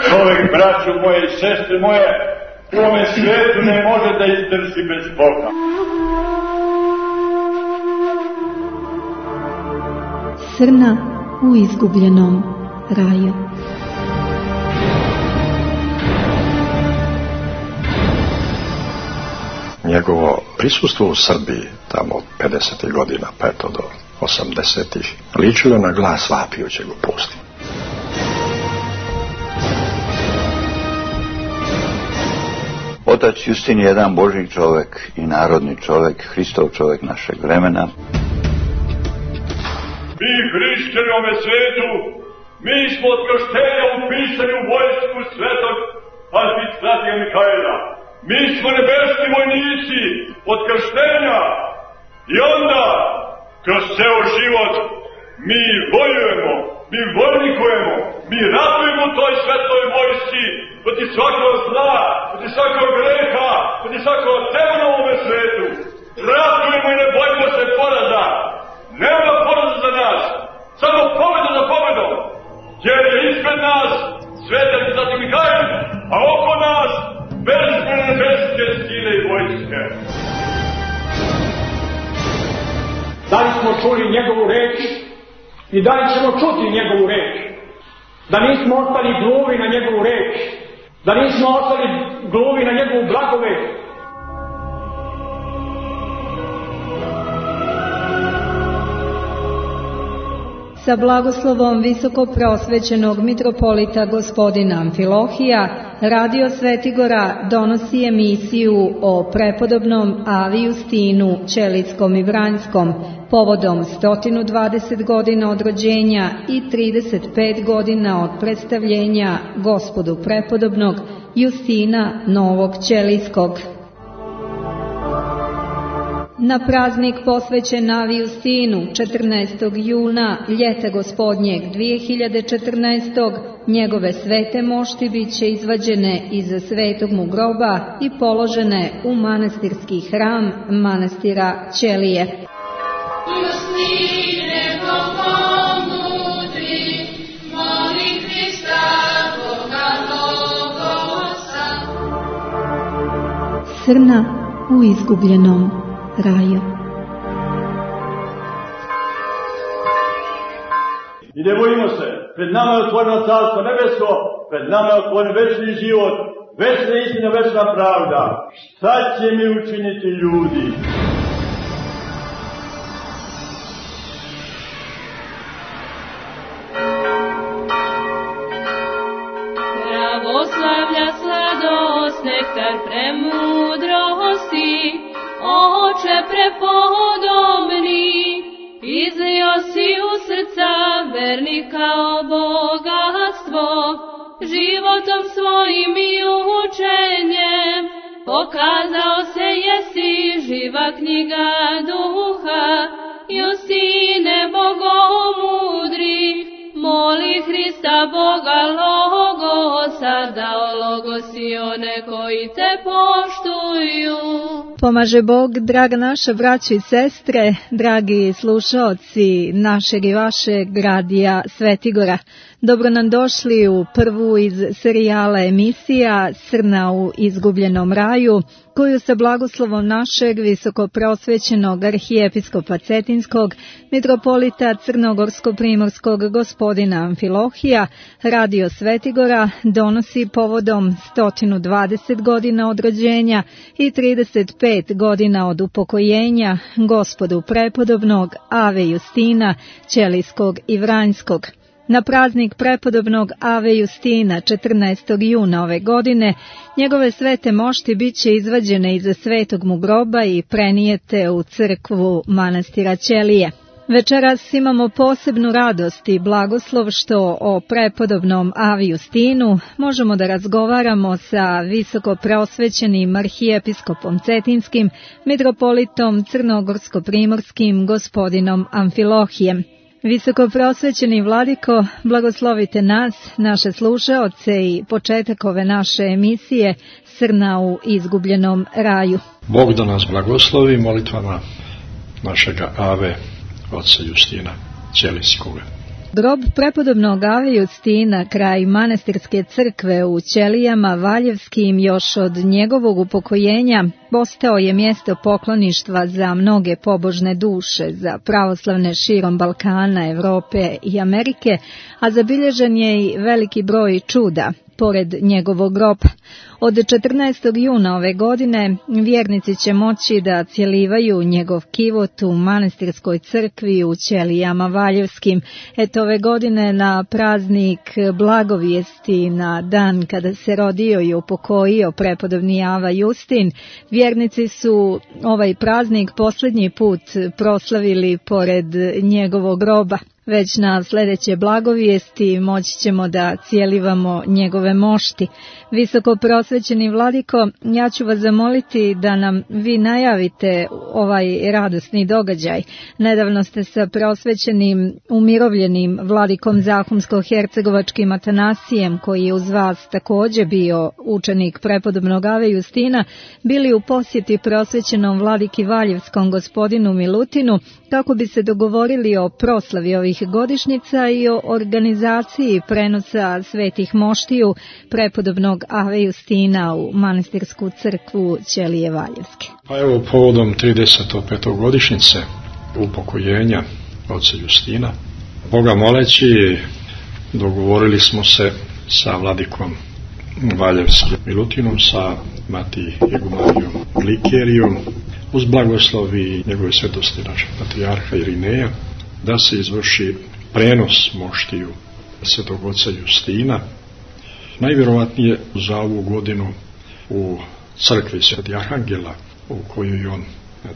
Čovek, braćo moje i sestre moje, u ovome svijetu ne može da izdrži bez Boga. Srna u izgubljenom raju. Njegovo prisustvo u Srbiji tamo od 50. godina pa eto do 80. ličilo na glas vapijućeg u pustinji. Otac Justin je jedan Božji čovjek i narodni čovjek, Hristov čovjek našeg vremena. Mi hrišćani u ovome svijetu, mi smo od krštenja upisani u vojsku svetog arhistratija Mikaela. Mi smo nebeski vojnici od krštenja i onda kroz ceo život mi vojujemo, mi vojnikujemo, mi ratujemo u toj svetoj vojsci protiv svakog zla, protiv svakog greha, protiv svakog demona u ovome svetu. Ratujemo i ne bojimo se poraza. Nema poraza za nas, samo pobeda za pobedom, jer je ispred nas sveti arhistratij Mikael, a oko nas bezbrojne nebeske sile i vojske. Da li smo čuli njegovu reč i da li ćemo čuti njegovu reč? Da nismo ostali gluvi na njegovu reč, da nismo ostali gluvi na njegovu blagovest. Sa blagoslovom visoko prosvećenog mitropolita gospodina Amfilohija, Radio Svetigora donosi emisiju o prepodobnom Avi Justinu Ćelijskom i Vranjskom povodom 120 godina od rođenja i 35 godina od predstavljenja Gospodu prepodobnog Justina Novog Ćelijskog. Na praznik posvećen Avi Justinu 14. juna ljeta gospodnjeg 2014. njegove svete mošti biće izvađene iz svetog mu groba i položene u manastirski hram manastira Ćelije. Srna u izgubljenom raju. I ne bojimo se, pred nama je otvoreno carstvo nebesko, pred nama je otvoren večni život, večna istina, večna pravda. Šta će mi učiniti ljudi? Pravoslavlja sladost, nektar premudrosti, Oče prepodobni, izlio si u srca vernika o bogatstvo, životom svojim i učenjem, pokazao se jesi živa knjiga duha, Justine bogomudri, moli Hrista Boga Logosa, da ologosi one koji te poštuju. Pomaže Bog, draga naša braćo i sestre, dragi slušaoci našeg i vašeg radija Svetigora. Dobro nam došli u prvu iz serijala emisija Srna u izgubljenom raju, koju sa blagoslovom našeg visokoprosvećenog arhijepiskopa Cetinskog, mitropolita Crnogorsko-primorskog gospodina Amfilohija, Radio Svetigora donosi povodom 120 godina od rođenja i 35 godina od upokojenja Gospodu prepodobnog Ave Justina Ćelijskog i Vranjskog. Na praznik prepodobnog Ave Justina 14. juna ove godine njegove svete mošti biće izvađene iz svetog mu groba i prenijete u crkvu manastira Ćelije. Večeras imamo posebnu radost i blagoslov što o prepodobnom Avi Justinu možemo da razgovaramo sa visoko preosvećenim arhijepiskopom Cetinskim, mitropolitom Crnogorsko-primorskim gospodinom Amfilohijem. Visoko prosvećeni vladiko, blagoslovite nas, naše slušaoce i početak ove naše emisije Srna u izgubljenom raju. Bog da nas blagoslovi molitvama našega Ave, oca Justina Ćelijskoga. Grob prepodobnog Ave Justina kraj manastirske crkve u Ćelijama Valjevskim još od njegovog upokojenja postao je mjesto pokloništva za mnoge pobožne duše, za pravoslavne širom Balkana, Evrope i Amerike, a zabilježen je i veliki broj čuda pored njegovog groba. Od 14. juna ove godine vjernici će moći da cjelivaju njegov kivot u manastirskoj crkvi u Ćelijama Valjevskim. Eto, ove godine na praznik Blagovijesti, na dan kada se rodio i upokojio prepodobni Ava Justin, vjernici su ovaj praznik posljednji put proslavili pored njegovog groba. Već na sljedeće Blagovijesti moći ćemo da cijelivamo njegove mošti. Visoko prosvećeni vladiko, ja ću vas zamoliti da nam vi najavite ovaj radosni događaj. Nedavno ste sa prosvećenim, umirovljenim vladikom Zahumsko-hercegovačkim Atanasijem, koji je uz vas također bio učenik prepodobnog Ave Justina, bili u posjeti prosvećenom vladiki Valjevskom gospodinu Milutinu, kako bi se dogovorili o proslavi ovih godišnjica i o organizaciji prenosa svetih moštiju prepodobnog Ave Justina u manastirsku crkvu Ćelije Valjevske. Pa evo, povodom 35. godišnjice upokojenja oca Justina, Boga moleći, dogovorili smo se sa vladikom Valjevskim Milutinom, sa Mati Igumanijom Glikerijom, uz blagoslovi njegove svetosti našeg patrijarha Irineja, da se izvrši prenos moštiju svetog oca Justina, najvjerovatnije za ovu godinu u crkvi Sveti Arhangela, u kojoj on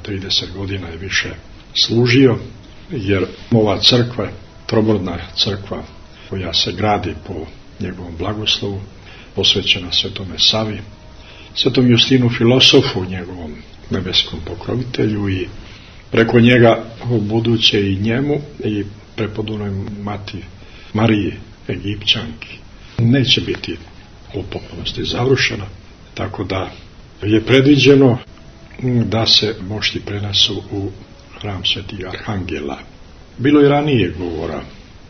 30 godina i više služio, jer ova crkva, trobrodna crkva koja se gradi po njegovom blagoslovu, posvećena Svetome Savi, Svetom Justinu filosofu, njegovom nebeskom pokrovitelju, i preko njega u buduće i njemu i prepodobnoj Mati Mariji Egipćanki neće biti u potpunosti završena, tako da je predviđeno da se mošti prenesu u hram Svetih Arhangela. Bilo je ranije govora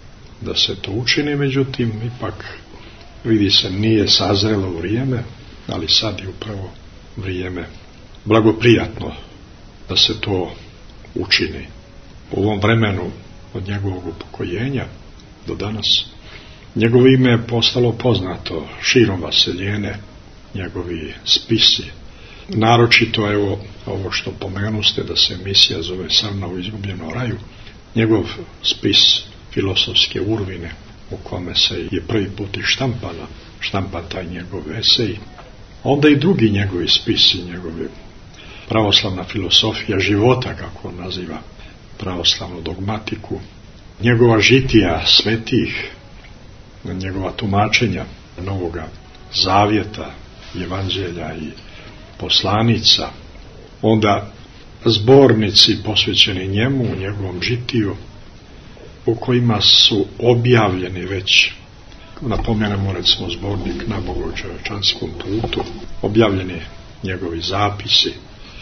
da se to učini, međutim ipak vidi se nije sazrelo vrijeme, ali sad je upravo vrijeme blagoprijatno da se to učini. U ovom vremenu od njegovog upokojenja do danas njegovo ime je postalo poznato širom vaseljene, njegovi spisi. Naročito, evo, ovo što pomenuste, da se emisija zove Srna u izgubljenom raju, njegov spis filosofske urvine, u kome se je prvi put i štampan taj njegov esej. Onda i drugi njegovi spisi, njegove pravoslavna filosofija života, kako on naziva pravoslavnu dogmatiku, njegova žitija svetih, njegova tumačenja Novoga Zavjeta, evanđelja i poslanica, onda zbornici posvećeni njemu, u njegovom žitiju, u kojima su objavljeni već, napomenemo recimo zbornik Na Bogočovečanskom putu, objavljeni njegovi zapisi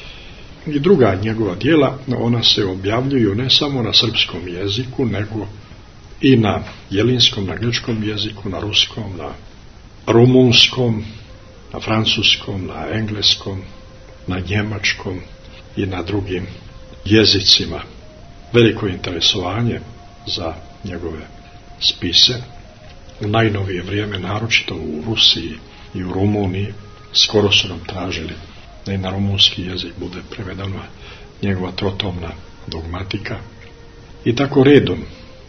i druga njegova djela. Ona se objavljuju ne samo na srpskom jeziku, nego i na jelinskom, na grčkom jeziku, na ruskom, na rumunskom, na francuskom, na engleskom, na njemačkom i na drugim jezicima. Veliko interesovanje za njegove spise. U najnovije vrijeme, naročito u Rusiji i u Rumuniji, skoro su nam tražili da i na rumunski jezik bude prevedena njegova trotomna dogmatika. I tako redom.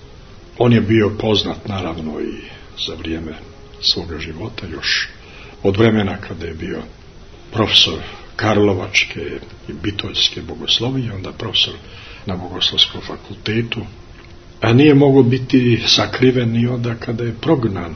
On je bio poznat naravno i za vrijeme svoga života, još od vremena kada je bio profesor Karlovačke i Bitoljske bogoslovije, onda profesor na Bogoslovskom fakultetu, a nije mogao biti sakriven ni onda kada je prognan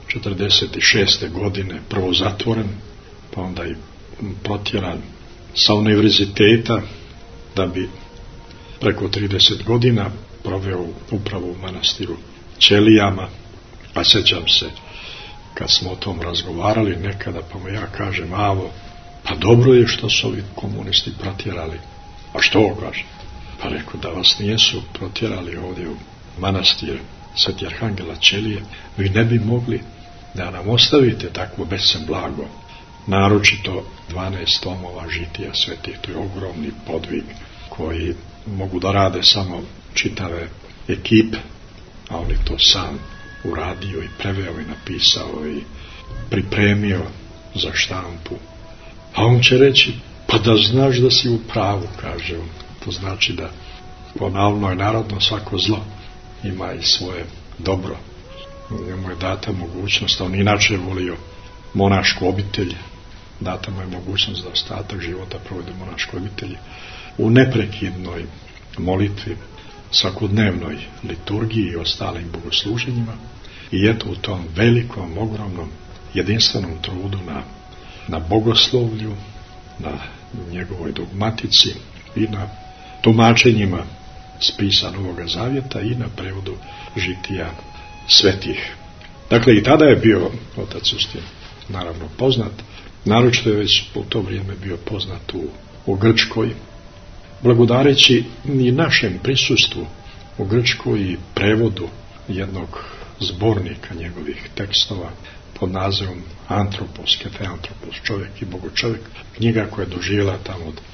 46. godine, prvo zatvoren, pa onda i protjeran sa univerziteta, da bi preko 30 godina proveo upravo u manastiru Ćelijama. Pa sjećam se kad smo o tom razgovarali nekada, pa mu ja kažem: Avo, pa dobro je što su ovi komunisti protjerali. A što, kaže? Pa rekao: da vas nijesu protjerali ovdje u manastir Sveti Arhangela Ćelije, vi ne bi mogli da nam ostavite takvo besem blago, naročito 12 tomova žitija svetih. To je ogromni podvig koji mogu da rade samo čitave ekipe, a on je to sam uradio i preveo i napisao i pripremio za štampu. A on će reći, pa da znaš da si u pravu, kaže on. To znači da po navodnoj narodno svako zlo ima i svoje dobro. Njemu je data mogućnost, on inače je volio monašku obitelj, data mu je mogućnost da ostatak života provodi u monaškoj obitelji, u neprekidnoj molitvi, svakodnevnoj liturgiji i ostalim bogosluženjima. I eto u tom velikom, ogromnom, jedinstvenom trudu na bogoslovlju, na njegovoj dogmatici i na tumačenjima spisa Novoga Zavjeta i na prevodu žitija svetih. Dakle, i tada je bio otac Justin naravno poznat, naročito je već u to vrijeme bio poznat u Grčkoj, blagodareći i našem prisustvu u Grčkoj i prevodu jednog zbornika njegovih tekstova pod nazivom Antropos, Ketheantropos, čovjek i bogočovjek, knjiga koja je doživjela tamo od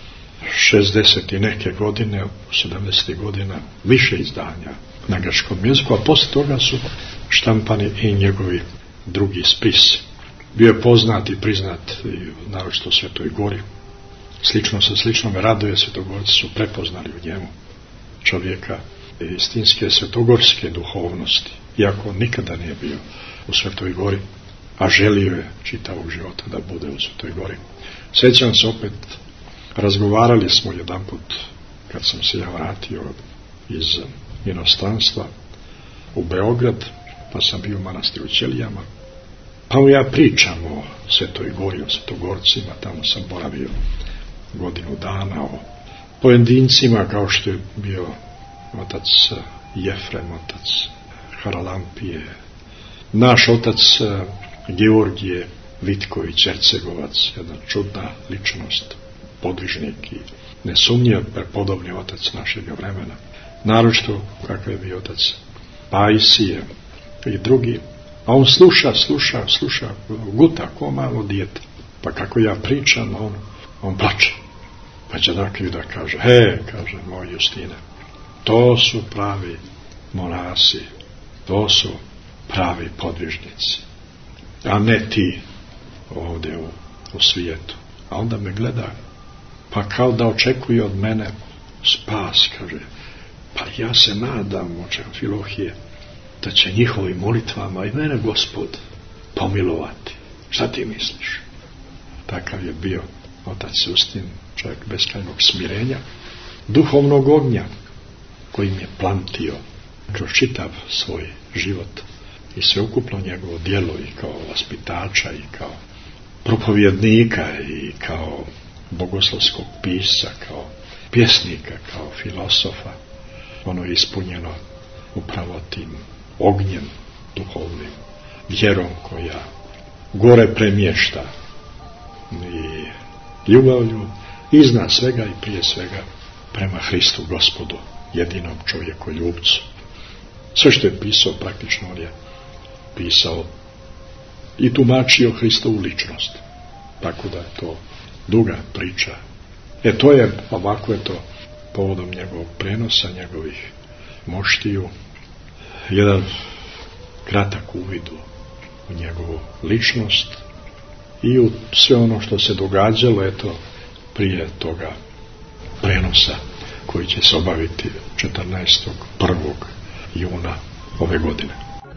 60 i neke godine, u 70. godina, više izdanja na grčkom jeziku, a poslije toga su štampani i njegovi drugi spis. Bio je poznat i priznat naročito u Svetoj Gori. Slično sa sličnome raduje Svetogorci su prepoznali u njemu čovjeka istinske svetogorske duhovnosti, iako nikada nije bio u Svetoj Gori, a želio je čitavog života da bude u Svetoj Gori. Sjećam se opet, razgovarali smo jedanput kad sam se ja vratio iz inostranstva u Beograd, pa sam bio u manastiru Ćelijama, pa mu ja pričam o Svetoj Gori, o Svetogorcima, tamo sam boravio godinu dana, o pojedincima kao što je bio otac Jefrem, otac Haralampije, naš otac Georgije Vitković, Ercegovac, jedna čudna ličnost, podvižnik i nesumnjiv prepodobni otac našega vremena, naročito kakav je bio otac Pajsije i drugi. A on sluša, guta ko malo dijete. Pa kako ja pričam, on plače. Pa će da kaže, kaže moj Justine, to su pravi monasi, to su pravi podvižnici, a ne ti ovdje u svijetu. A onda me gleda, pa kao da očekuje od mene spas, kaže, pa ja se nadam, oče Amfilohije, da će njihovim molitvama i mene Gospod pomilovati. Šta ti misliš? Takav je bio otac Justin, čovjek beskrajnog smirenja, duhovnog ognja kojim je plantio kroz čitav svoj život i sveukupno njegovo djelo i kao vaspitača i kao propovjednika i kao bogoslovskog pisca, kao pjesnika, kao filosofa. Ono je ispunjeno upravo tim ognjem duhovnim, vjerom koja gore premješta i ljubavlju iznad svega i prije svega prema Hristu Gospodu, jedinom čovjekoljubcu. Sve što je pisao praktično on je pisao i tumačio Hristovu ličnost. Tako da je to duga priča. To je, ovako je to povodom njegovog prenosa, njegovih moštiju, jedan kratak uvid u njegovu ličnost i u sve ono što se događalo prije toga prenosa koji će se obaviti 14.1. juna ove godine.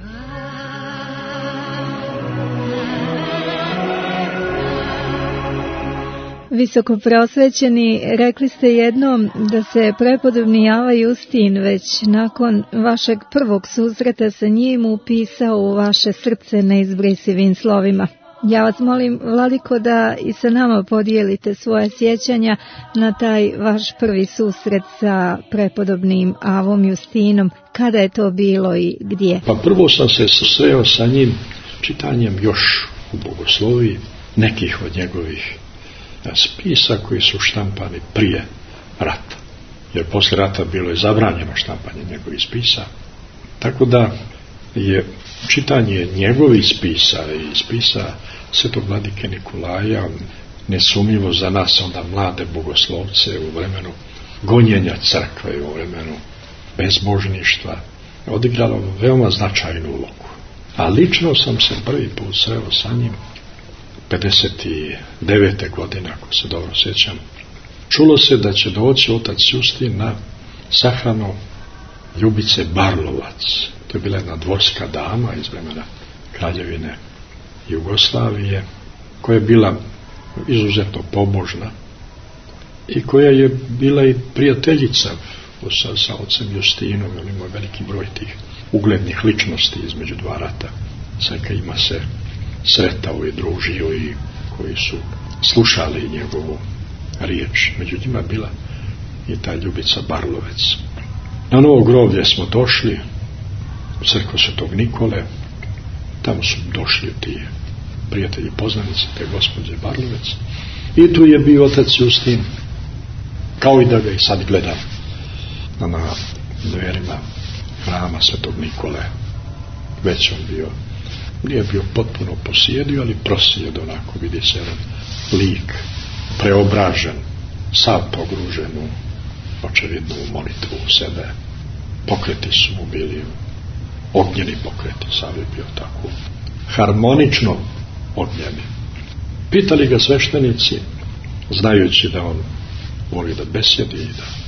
Visoko prosvećeni, rekli ste jednom da se prepodobni Java Justin već nakon vašeg prvog susreta sa njim upisao u vaše srce neizbrisivim slovima. Ja vas molim, vladiko, da i sa nama podijelite svoje sjećanja na taj vaš prvi susret sa prepodobnim Avom Justinom. Kada je to bilo i gdje? Pa prvo sam se susreo sa njim čitanjem još u bogosloviji nekih od njegovih spisa koji su štampani prije rata. Jer poslije rata bilo je zabranjeno štampanje njegovih spisa. Tako da je čitanje njegovih spisa i spisa svetog vladike Nikolaja nesumnjivo za nas onda mlade bogoslovce u vremenu gonjenja crkve, u vremenu bezbožništva, odigralo veoma značajnu ulogu. A lično sam se prvi put sreo sa njim 59. godine, ako se dobro sjećam. Čulo se da će doći otac Justin na sahranu Ljubice Barlovac. To je bila jedna dvorska dama iz vremena Kraljevine Jugoslavije, koja je bila izuzetno pobožna i koja je bila i prijateljica sa ocem Justinom. On ima veliki broj tih uglednih ličnosti između dva rata, sa kojima se sretao i družio i koji su slušali njegovu riječ. Među njima bila i ta Ljubica Barlovec. Na Novo groblje smo došli u crkvu Svetog Nikole. Tamo su došli ti prijatelji poznanici te gospođe Barlovec i tu je bio otac Justin, kao i da ga i sad gledam na dverima hrama Svetog Nikole. Već on bio, nije bio potpuno posjedio, ali prosjed, onako vidi se jedan lik preobražen, sav pogružen u očevidnu molitvu u sebe. Pokreti su mu bili ognjeni pokreti, sav je bio tako harmonično ognjeni. Pitali ga sveštenici, znajući da on voli da besjedi,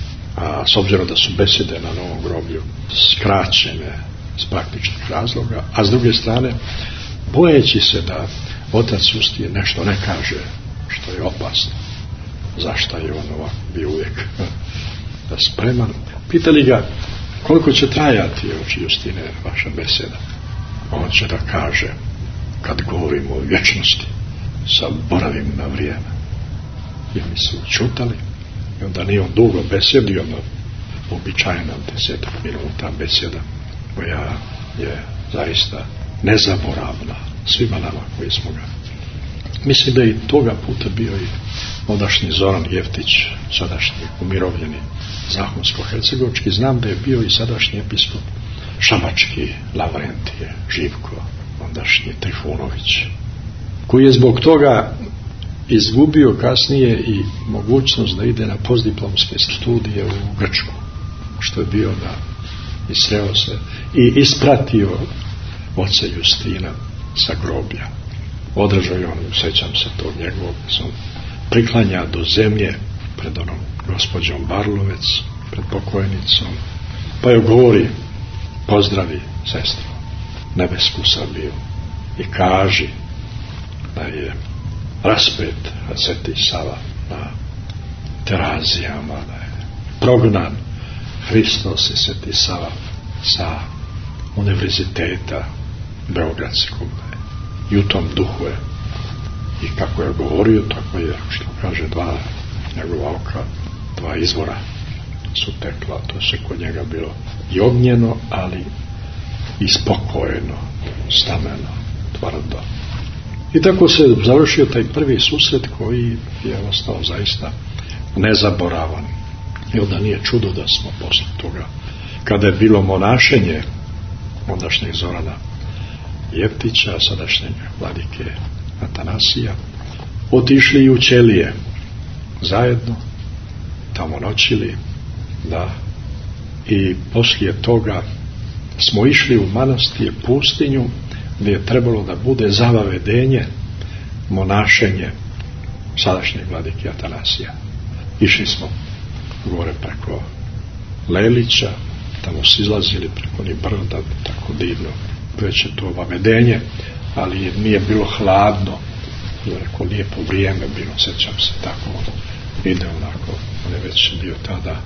a s obzirom da su besjede na Novom groblju skraćene iz praktičnih razloga, a s druge strane bojeći se da otac Justin nešto ne kaže što je opasno, zašto je on ovako bio uvijek spreman. Pitali ga koliko će trajati, oče Justine, vaša beseda. On će da kaže, kad govorimo o vječnosti, zaboravim na vrijeme. I oni su čutali i onda nije on dugo besjedio, no običajna 10 minuta besjeda koja je zaista nezaboravna svima nama koji smo ga. Mislim da je i toga puta bio i ondašnji Zoran Jeftić, sadašnji umirovljeni zahonsko-hercegovački. Znam da je bio i sadašnji episkop šabački Lavrentije Živko, ondašnji Trifunović, koji je zbog toga izgubio kasnije i mogućnost da ide na postdiplomske studije u Grčku, što je bio da i sreo se i ispratio oca Justina sa groblja. Održao je on, sjećam se tog njegovog, sam priklanja do zemlje pred onom gospođom Barlovec, pred pokojnicom, pa joj govori, pozdravi sestru nebesku Srbiju i kaži da je raspet Sveti Sava na Terazijama, da je prognan Hristos i Sveti Sava sa univerziteta Beogradskog. I u tom duhu je i kako je govorio, tako je, što kaže, dva njegova oka, dva izvora su tekla. To se kod njega bilo i ognjeno, ali i spokojno, stameno, tvrdo. I tako se završio taj prvi susret koji je ostao zaista nezaboravan. I onda nije čudo da smo posle toga, kada je bilo monašenje ondašnjeg Zorana Jeftića, sadašnjeg vladike Atanasija, otišli u ćelije zajedno, tamo noćili, da, i poslije toga smo išli u manastir pustinju gdje je trebalo da bude zavavedenje, monašenje sadašnjeg vladike Atanasija. Išli smo gore preko Lelića, tamo su izlazili preko ni brda, tako divno, već je to vavedenje, ali nije bilo hladno, neko lijepo vrijeme bilo, sjećam se, tako ide onako, on je već bio tada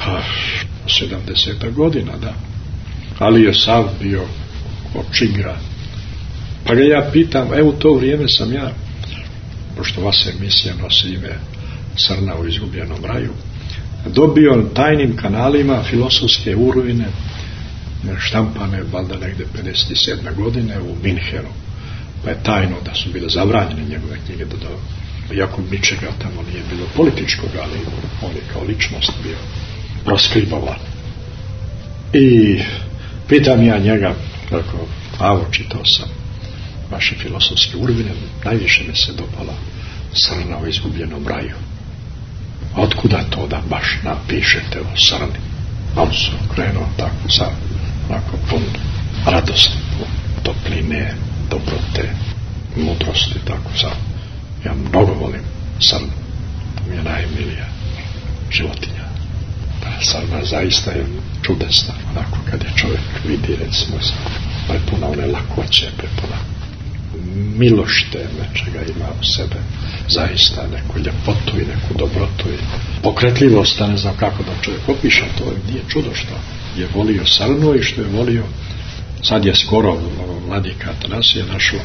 70 godina, da, ali je sav bio očigra. Pa ga ja pitam, evo to vrijeme sam ja, pošto vas emisija nosi ime Srna u izgubljenom raju, dobio tajnim kanalima filosofske urujne štampane valjda negdje 57. godine u Minhenu, pa je tajno da su bile zabranjene njegove knjige, iako ničega tamo nije bilo političkog, ali on je kao ličnost bio proskribovan. I pitam ja njega, Rekao, Avo, čitao sam vaše filosofske urvine, najviše mi se dopala Srna o izgubljenom raju. Otkuda to da baš napišete o Srni? On se okrenuo tako sa onako pun radosti, topline, dobrote, mudrosti, tako sam. Ja mnogo volim Srnu, mi je najmilija životinja. Ta Srna zaista je čudesna, onako kad je čovjek vidi, recimo, prepuna one lakoće, prepuna milošte, nečega ima u sebe, zaista neku ljepotu i neku dobrotu i pokretljivost, a ne znam kako da čovjek opiše, to nije čudo što je volio Srnu i što je volio. Sad je skoro vladika Atanasije našao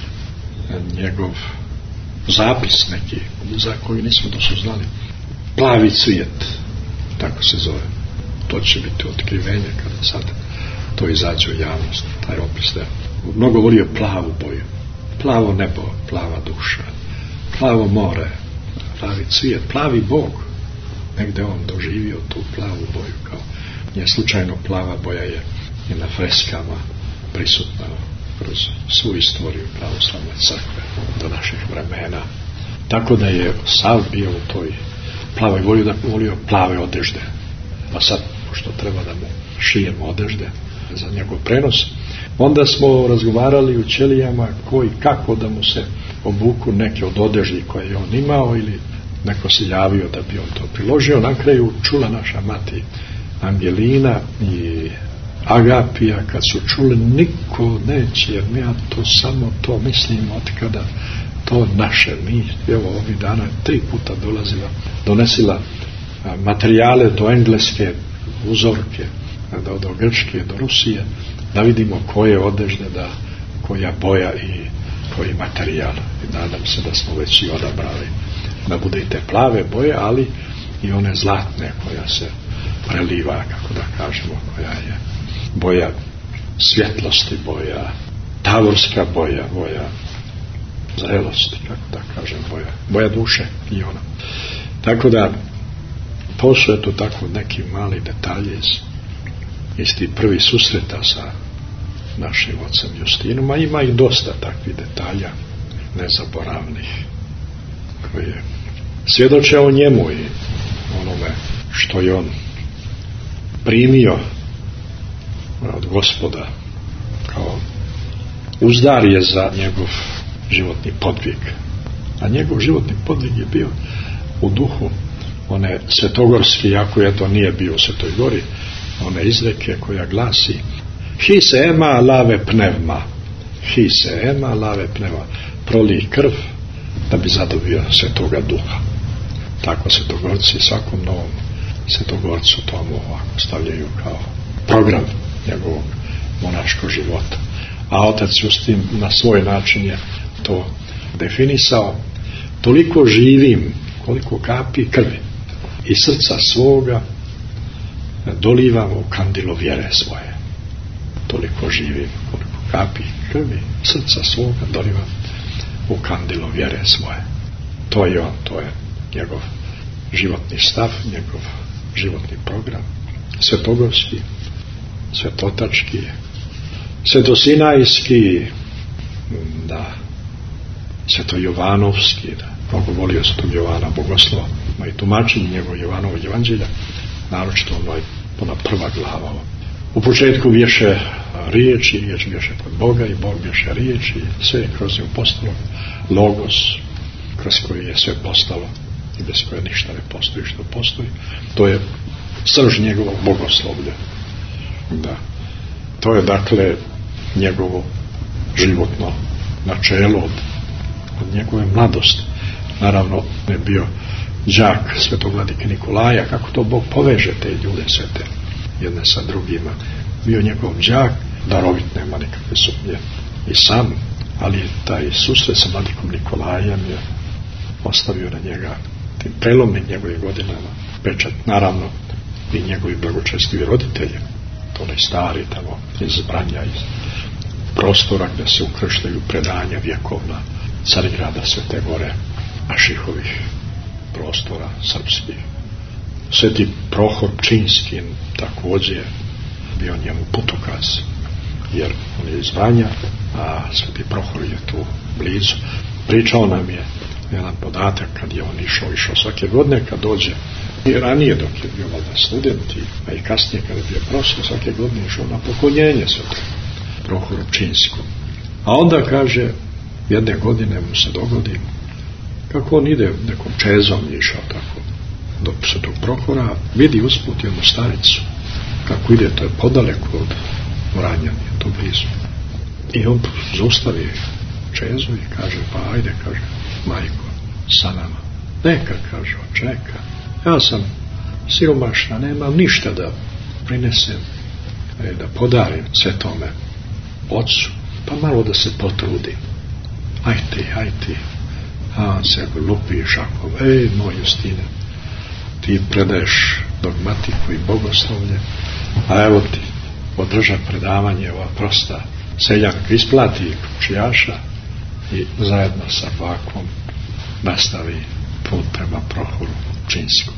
njegov zapis neki za koji nismo to su znali. Plavi cvijet, tako se zove. To će biti otkrivenje kada sad to izađe u javnost, taj opis da mnogo volio plavu boju, plavo nebo, plava duša, plavo more, plavi cvijet, plavi Bog. Negde on doživio tu plavu boju, kao nije slučajno plava boja je i na freskama prisutna kroz svu istoriju pravoslavne crkve do naših vremena. Tako da je sav bio u toj plavoj boju, da volio plave odežde. Pa sad, pošto treba da mu šijemo odežde za njegov prenos, onda smo razgovarali u ćelijama ko i kako da mu se obuku neke od odeždi koje je on imao ili neko se javio da bi on to priložio. Na kraju čula naša mati Angelina i Agapija, kad su čuli niko neće, jer ja to samo to mislim od kada to naše, mi evo ovih dana 3 puta donesila materijale do engleske uzorke, do grčke, do Rusije, da vidimo koje odežde, koja boja i koji materijal. I nadam se da smo već i odabrali da bude i te plave boje, ali i one zlatne koja se preliva, kako da kažemo, koja je boja svjetlosti, boja tavorska boja, boja zrelosti, kako da kažem, boja duše i ona. Tako da to su eto tako neki mali detalji iz tih prvi susreta sa našim ocem Justinom, a ima i dosta takvih detalja nezaboravnih koji svjedoče o njemu i onome što je on primio od Gospoda kao uzdarje za njegov životni podvig. A njegov životni podvig je bio u duhu one svetogorske, iako je to nije bio u Svetoj Gori, one izreke koja glasi hi se ema lave pnevma, hi se ema lave pnevma, prolij krv da bi zadobio Svetoga Duha. Tako Svetogorci svakom novom Svetogorcu tomu ovako stavljaju kao program njegovog monaškog života. A otac Justin na svoj način je to definisao: toliko živim koliko kapi krvi i srca svoga dolivam u kandilo vjere svoje. Toliko živim koliko kapi krvi srca svoga dolivam u kandilo vjere svoje. To je on, to je njegov životni stav, njegov životni program, svetogorski, svetotački, svetosinajski, da, svetojovanovski, da, mnogo volio Svetog Jovana Bogoslova, ma i tumačenje njegov Jovanovog evanđelja, naročito ona prva glava. U početku vješe riječi, riječ vješe kod Boga i Bog vješe riječi, sve kroz nju postalo logos, kroz koji je sve postalo i bez koje ništa ne postoji što postoji. To je srž njegovog bogoslovlja. Da. To je dakle njegovo životno načelo od njegove mladosti. Naravno ne bio đak svetog vladike Nikolaja, kako to Bog poveže te ljude svete jedne sa drugima. Bio njegov đak, darovit, nema nikakve sumnje i sam, ali taj susret sa vladikom Nikolajem je ostavio na njega tim prelomnim njegovim godinama pečat. Naravno i njegovi blagočestivi roditelji, to onaj stari tamo iz Branja, iz prostora gdje se ukrštaju predanja vjekovna Carigrada, Svete Gore, naših ovih prostora srpskih. Sveti Prohor Pčinski također bio njemu putokaz. jer on je iz Vranja, a Sveti Prohor je tu blizu. Pričao nam je jedan podatak kad je on išao svake godine, kad dođe i ranije dok je bio valjda student, a i kasnije kada je bio profesor, svake godine išao na poklonjenje Svetom Prohoru Pčinjskom. A onda kaže, jedne godine mu se dogodi kako on ide nekom čezom, išao tako do Svetog Prohora, vidi usput jednu staricu kako ide, to je podaleko od Vranja, nije to blizu. I on zaustavi čezu i kaže, pa ajde, kaže, majko, sa nama. Neka, kaže, čeka. Ja sam siromašna, nemam ništa da prinesem, da podarim Svetome Ocu, pa malo da se potrudim. Ajte. A on se lupi šakom. Moj Justine, ti predaješ dogmatiku i bogoslovlje, a evo ti održa predavanje ova prosta seljanka, isplati kučijaša i zajedno sa bakom nastavi put prema Prohoru Pčinjskom.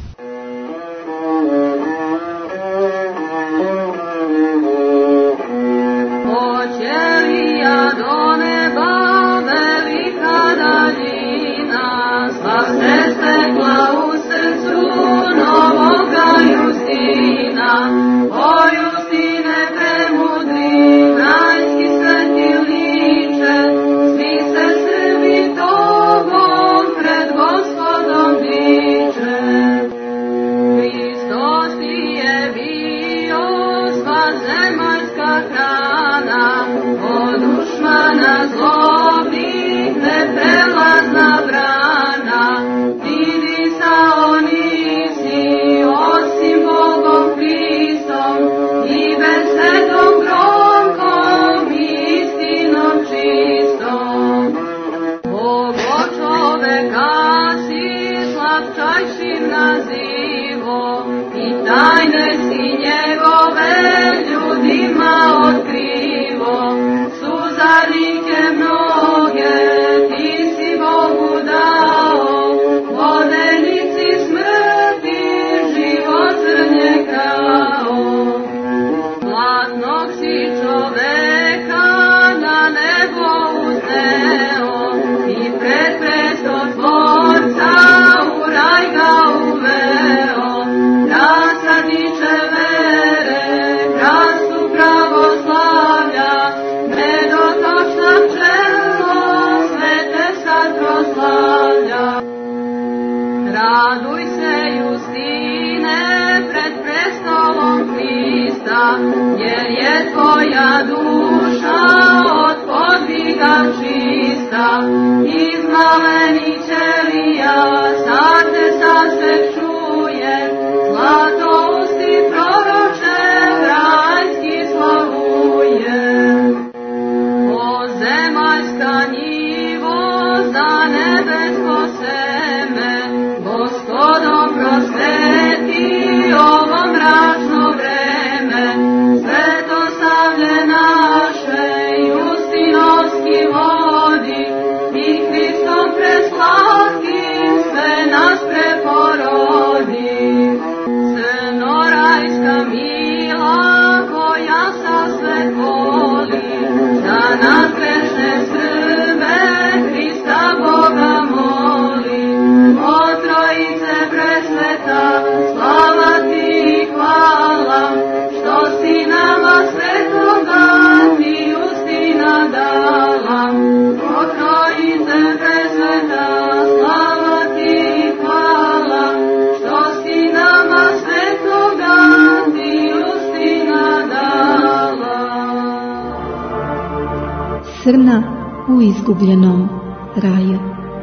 Crna u izgubljenom raju.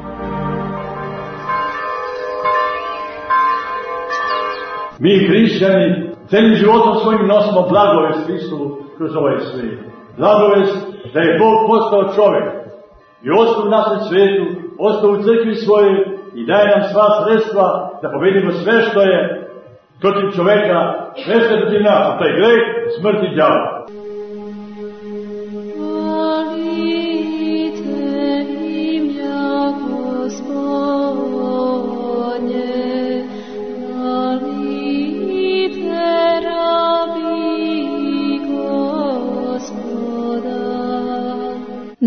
Mi hrišćani celim životom svojim nosimo blagovest Hristovu kroz ovaj svijet. Blagovest da je Bog postao čovjek i ostao u našem svijetu, ostao u crkvi svojoj i daje nam sva sredstva da pobedimo sve što je protiv čovjeka, sve što je protiv nas, a taj greh, smrt i đavo. Gospod.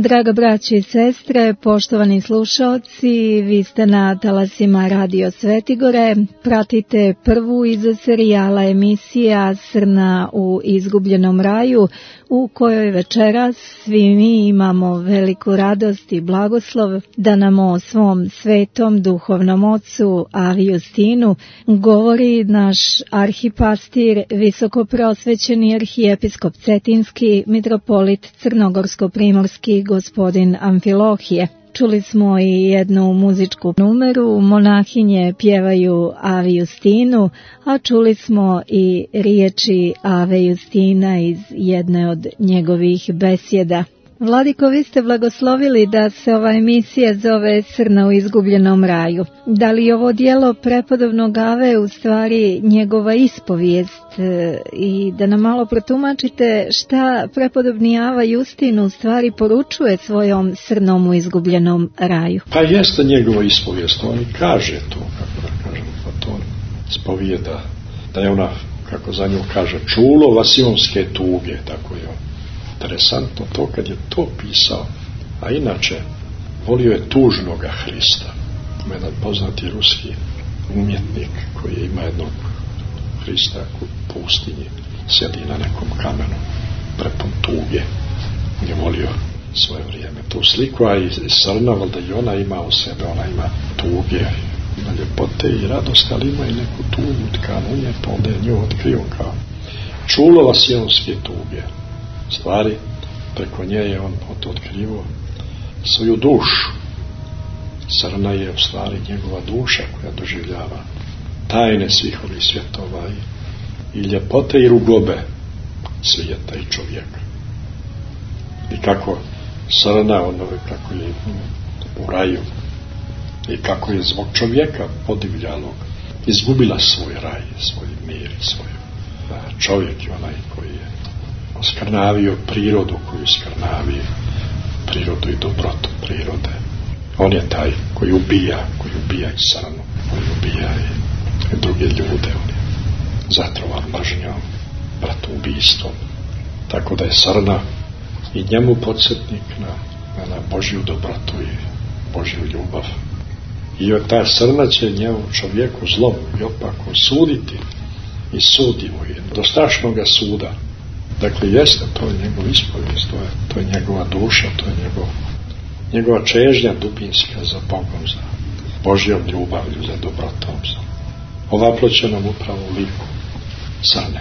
Draga braći i sestre, poštovani slušaoci, vi ste na talasima Radio Svetigore, pratite prvu iz serijala emisija Srna u izgubljenom raju, u kojoj večeras svi mi imamo veliku radost i blagoslov da nam o svom svetom duhovnom ocu Avi Justinu govori naš arhipastir, visokoprosvećeni arhijepiskop Cetinski, mitropolit Crnogorsko-primorski gospodin Amfilohije. Čuli smo i jednu muzičku numeru, monahinje pjevaju Avi Justinu, a čuli smo i riječi Ave Justina iz jedne od njegovih besjeda. Vladiko, vi ste blagoslovili da se ova emisija zove Srna u izgubljenom raju. Da li ovo dijelo prepodobnog Ave u stvari njegova ispovijest i da nam malo protumačite šta prepodobni Ava Justin u stvari poručuje svojom Srnom u izgubljenom raju? Pa jeste njegova ispovijest, on i kaže to, kako da kažem, pa to ispovijeda, da je ona, kako za nju kaže, čulo vasionske tuge, tako je on. Interesantno to kad je to pisao, a inače volio je tužnoga Hrista. Ima jedan poznati ruski umjetnik koji ima jednog Hrista u pustinji, sjedi na nekom kamenu prepun tuge. On je volio svoje vrijeme tu sliku, a i Srna, valjda i ona ima u sebe, ona ima tuge, ima ljepote i radost, ali ima i neku tugu tkanu u nje, pa onda je nju otkrio kao čulo vasionske tuge. Stvari, preko nje je on otkrivo svoju dušu. Srna je u stvari njegova duša koja doživljava tajne svih ovih svjetova i ljepote i rugobe svijeta i čovjeka. I kako Srna, kako je u raju i kako je zbog čovjeka podivljalog izgubila svoj raj, svoj mir, svoj čovjek je onaj koji je oskrnavio prirodu, koju skrnavi prirodu i dobrotu prirode. On je taj koji ubija i Srnu, koji ubija i druge ljude. On je zatrovan mržnjom, bratobijstvom. Tako da je Srna i njemu podsjetnik na Božju dobrotu i Božju ljubav. I ta Srna će njemu čovjeku zlom i opako suditi i sudi mu je do strašnoga suda. Dakle, jeste, to je njegov ispovijest, to je njegova duša, to je njegova čežnja dubinska za Bogom, za Božjom ljubavlju, za dobrotom, za ovaploćenom upravo u liku Srne.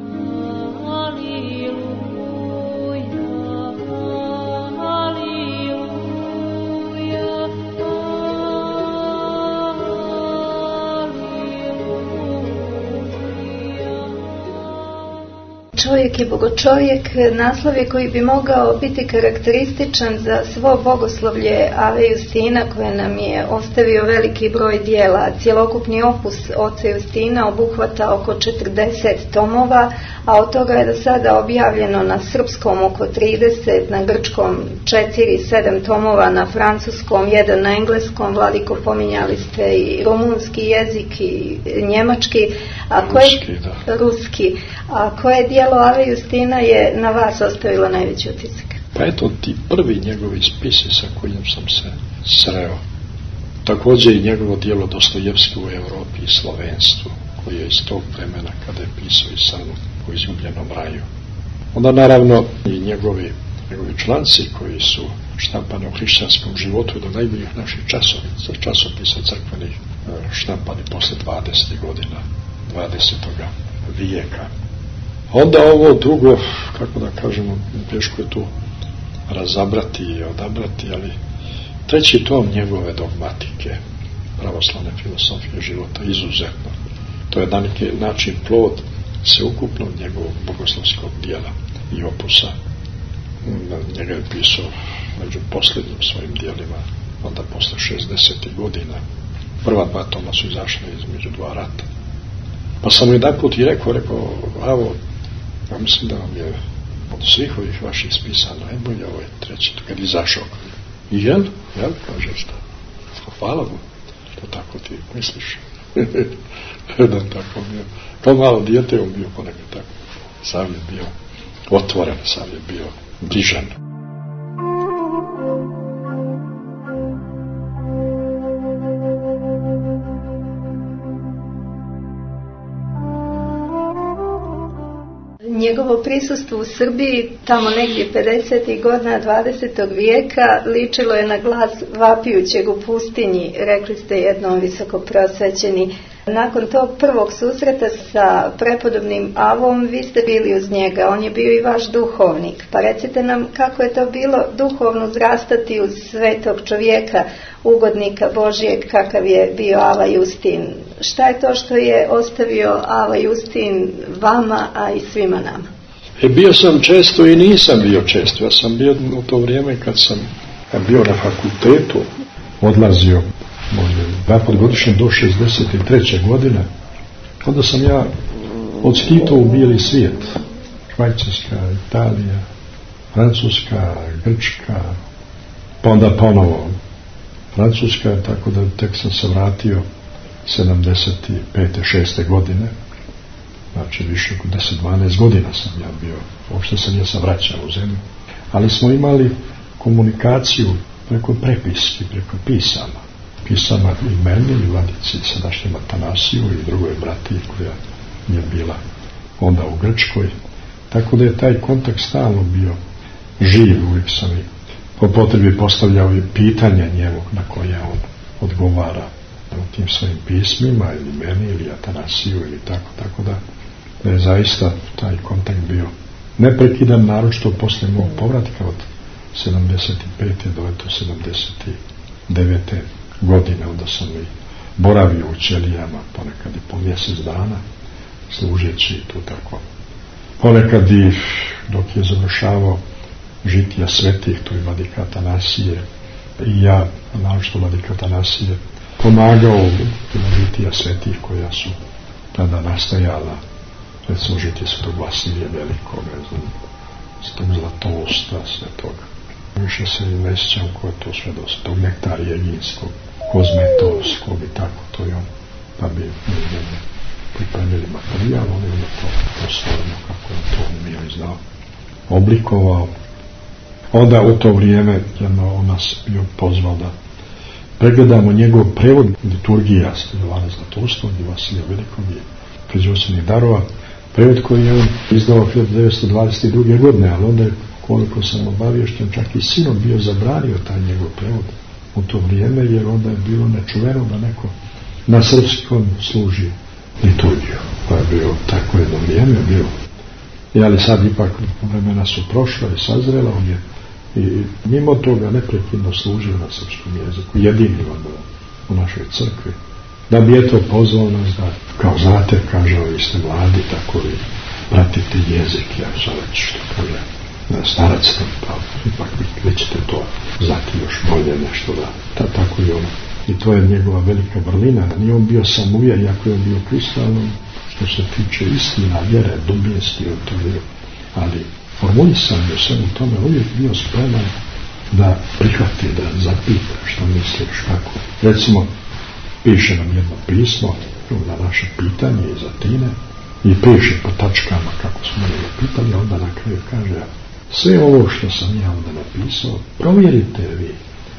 Čovjek je bogočovjek, naslov je koji bi mogao biti karakterističan za svo bogoslovlje Ave Justina koje nam je ostavio veliki broj dijela. Cjelokupni opus oca Justina obuhvata oko 40 tomova, a od toga je do sada objavljeno na srpskom oko 30, na grčkom 4-7 tomova, na francuskom 1, na engleskom, Vladiko, pominjali ste i rumunski jezik i njemački, ruski. A koje dijelo Ave Justina je na vas ostavilo najveći utisak? Pa eto ti prvi njegovi spisi sa kojim sam se sreo. Također i njegovo dijelo Dostojevski u Europi i slovenstvu, koji je iz tog vremena kada je pisao i Srnu u izgubljenom raju. Onda naravno i njegovi članci koji su štampani u hrišćanskom životu do najboljih naših časopisa crkvenih, štampani posle 20. godina 20. vijeka. Onda ovo drugo, kako da kažemo, teško je tu razabrati i odabrati, ali treći tom njegove dogmatike, pravoslavne filosofije života, izuzetno. To je na neki način plod sveukupnog njegovog bogoslovskog dijela i opusa. Njega je pisao među posljednjim svojim dijelima, onda posle 60. godina. Prva 2 toma su izašle između 2 rata. Pa sam jedan put i rekao, Avo, ja mislim da vam je od svih ovih vaših spisa najbolje ovaj treći, kad je izašao. I jel, kaže šta? Hvala mu, što tako ti misliš. Da tako bio. Kao malo dijete on bio ponekad tako. Sam je bio otvoren, sam je bio bližan. Njegovo prisustvo u Srbiji, tamo negdje 50. godina 20. vijeka, ličilo je na glas vapijućeg u pustinji, rekli ste jednom visoko prosvećeni. Nakon tog prvog susreta sa prepodobnim Avom, vi ste bili uz njega, on je bio i vaš duhovnik. Pa recite nam kako je to bilo duhovno uzrastati uz svetog čovjeka, ugodnika Božijeg, kakav je bio Ava Justin. Šta je to što je ostavio Ava Justin vama, a i svima nama? Bio sam često i nisam bio često. Ja sam bio u to vrijeme kad sam bio na fakultetu, odlazio možda 2 puta godišnje do 63. godine. Onda sam ja odskitao u bijeli svijet. Švajcarska, Italija, Francuska, Grčka, pa onda ponovo Francuska, tako da tek sam se vratio 75. 6. godine. Znači više od 10-12 godina sam ja bio, uopšte se nisam vraćao u zemlju. Ali smo imali komunikaciju preko prepiski, preko pisama. Pisama i meni, i vladici sadašnjem Atanasiju i drugoj brati koja je bila onda u Grčkoj. Tako da je taj kontakt stalno bio živ, uvijek sam i po potrebi postavljao i pitanja njemu na koje on odgovara u tim svojim pismima ili meni ili Atanasiju ili tako da je zaista taj kontakt bio neprekidan, naročito poslije mog povratka od 75. do 79. godine, onda sam i boravio u ćelijama ponekad i po mjesec dana služeći tu tako. Ponekad i dok je završavao žitija svetih, tu je vladika Atanasije i ja, naročito vladika Atanasije, pomagao u žitija svetih koja su tada nastajala, recimo žitije svetog Vasilija Velikoga, svetog Zlatousta, svetoga. Više se ne sjećam ko je to sve do svetog Nektarija Eginskog, Kozmetovskog i tako, to je on, pa bi mi pripremili materijal, on je to stvarno kako je to umio i znao, oblikovao. Onda u to vrijeme jedno on nas bio pozvao da pregledamo njegov prevod liturgija Jovana Zlatoustog i Vasilija Velikog i pređosvenih darova, prevod koji je on izdao 1922. godine, ali onda je, koliko sam obavješten, čak i sinom bio zabranio taj njegov prevod u to vrijeme, jer onda je bilo nečuveno da neko na srpskom služi liturgiju. Pa je bio tako jedno vrijeme bio. Ali sad ipak vremena su prošla i sazrela, on je i mimo toga neprekidno služio na srpskom jeziku, jedini onda u našoj crkvi. Da bi eto pozvao nas da, kao znate, kaže, vi ste mladi, tako li pratite jezik, ja sam već što kaže, starac sam, pa ipak vi ćete to znati još bolje nešto da, tako je on. I to je njegova velika vrlina. Nije on bio samouvjer, iako je on bio kristalan, što se tiče istina, vjere, dubinski, to je, ali formulisan je svemu tome, uvijek bio spreman da prihvati, da zapita što misliš, kako. Recimo, piše nam jedno pismo na naše pitanje iz Atine i piše po tačkama kako smo njega pitali, a onda na kraju kaže: sve ovo što sam ja onda napisao, provjerite vi.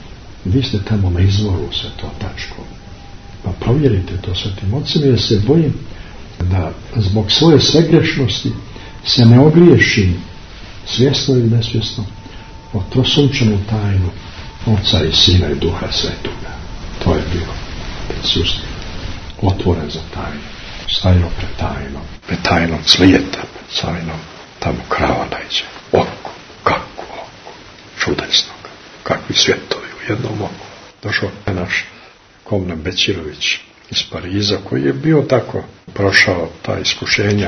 Vi ste tamo na izvoru sa to tačkom. Pa provjerite to svetim ocima, jer se bojim da zbog svoje svegrešnosti se ne ogriješim svjesno ili nesvjesno o trosunčanu tajnu Oca i Sina i Duha Svetoga. To je bilo Isus otvoren za tajnu, stajao pred tajnom svijeta, pred tajnom tamo krava najđe. Oko, kako oko, čudesnog, kakvi svjetovi u jednom oku. Došao je naš Komnen Bećirović iz Pariza, koji je bio tako, prošao ta iskušenja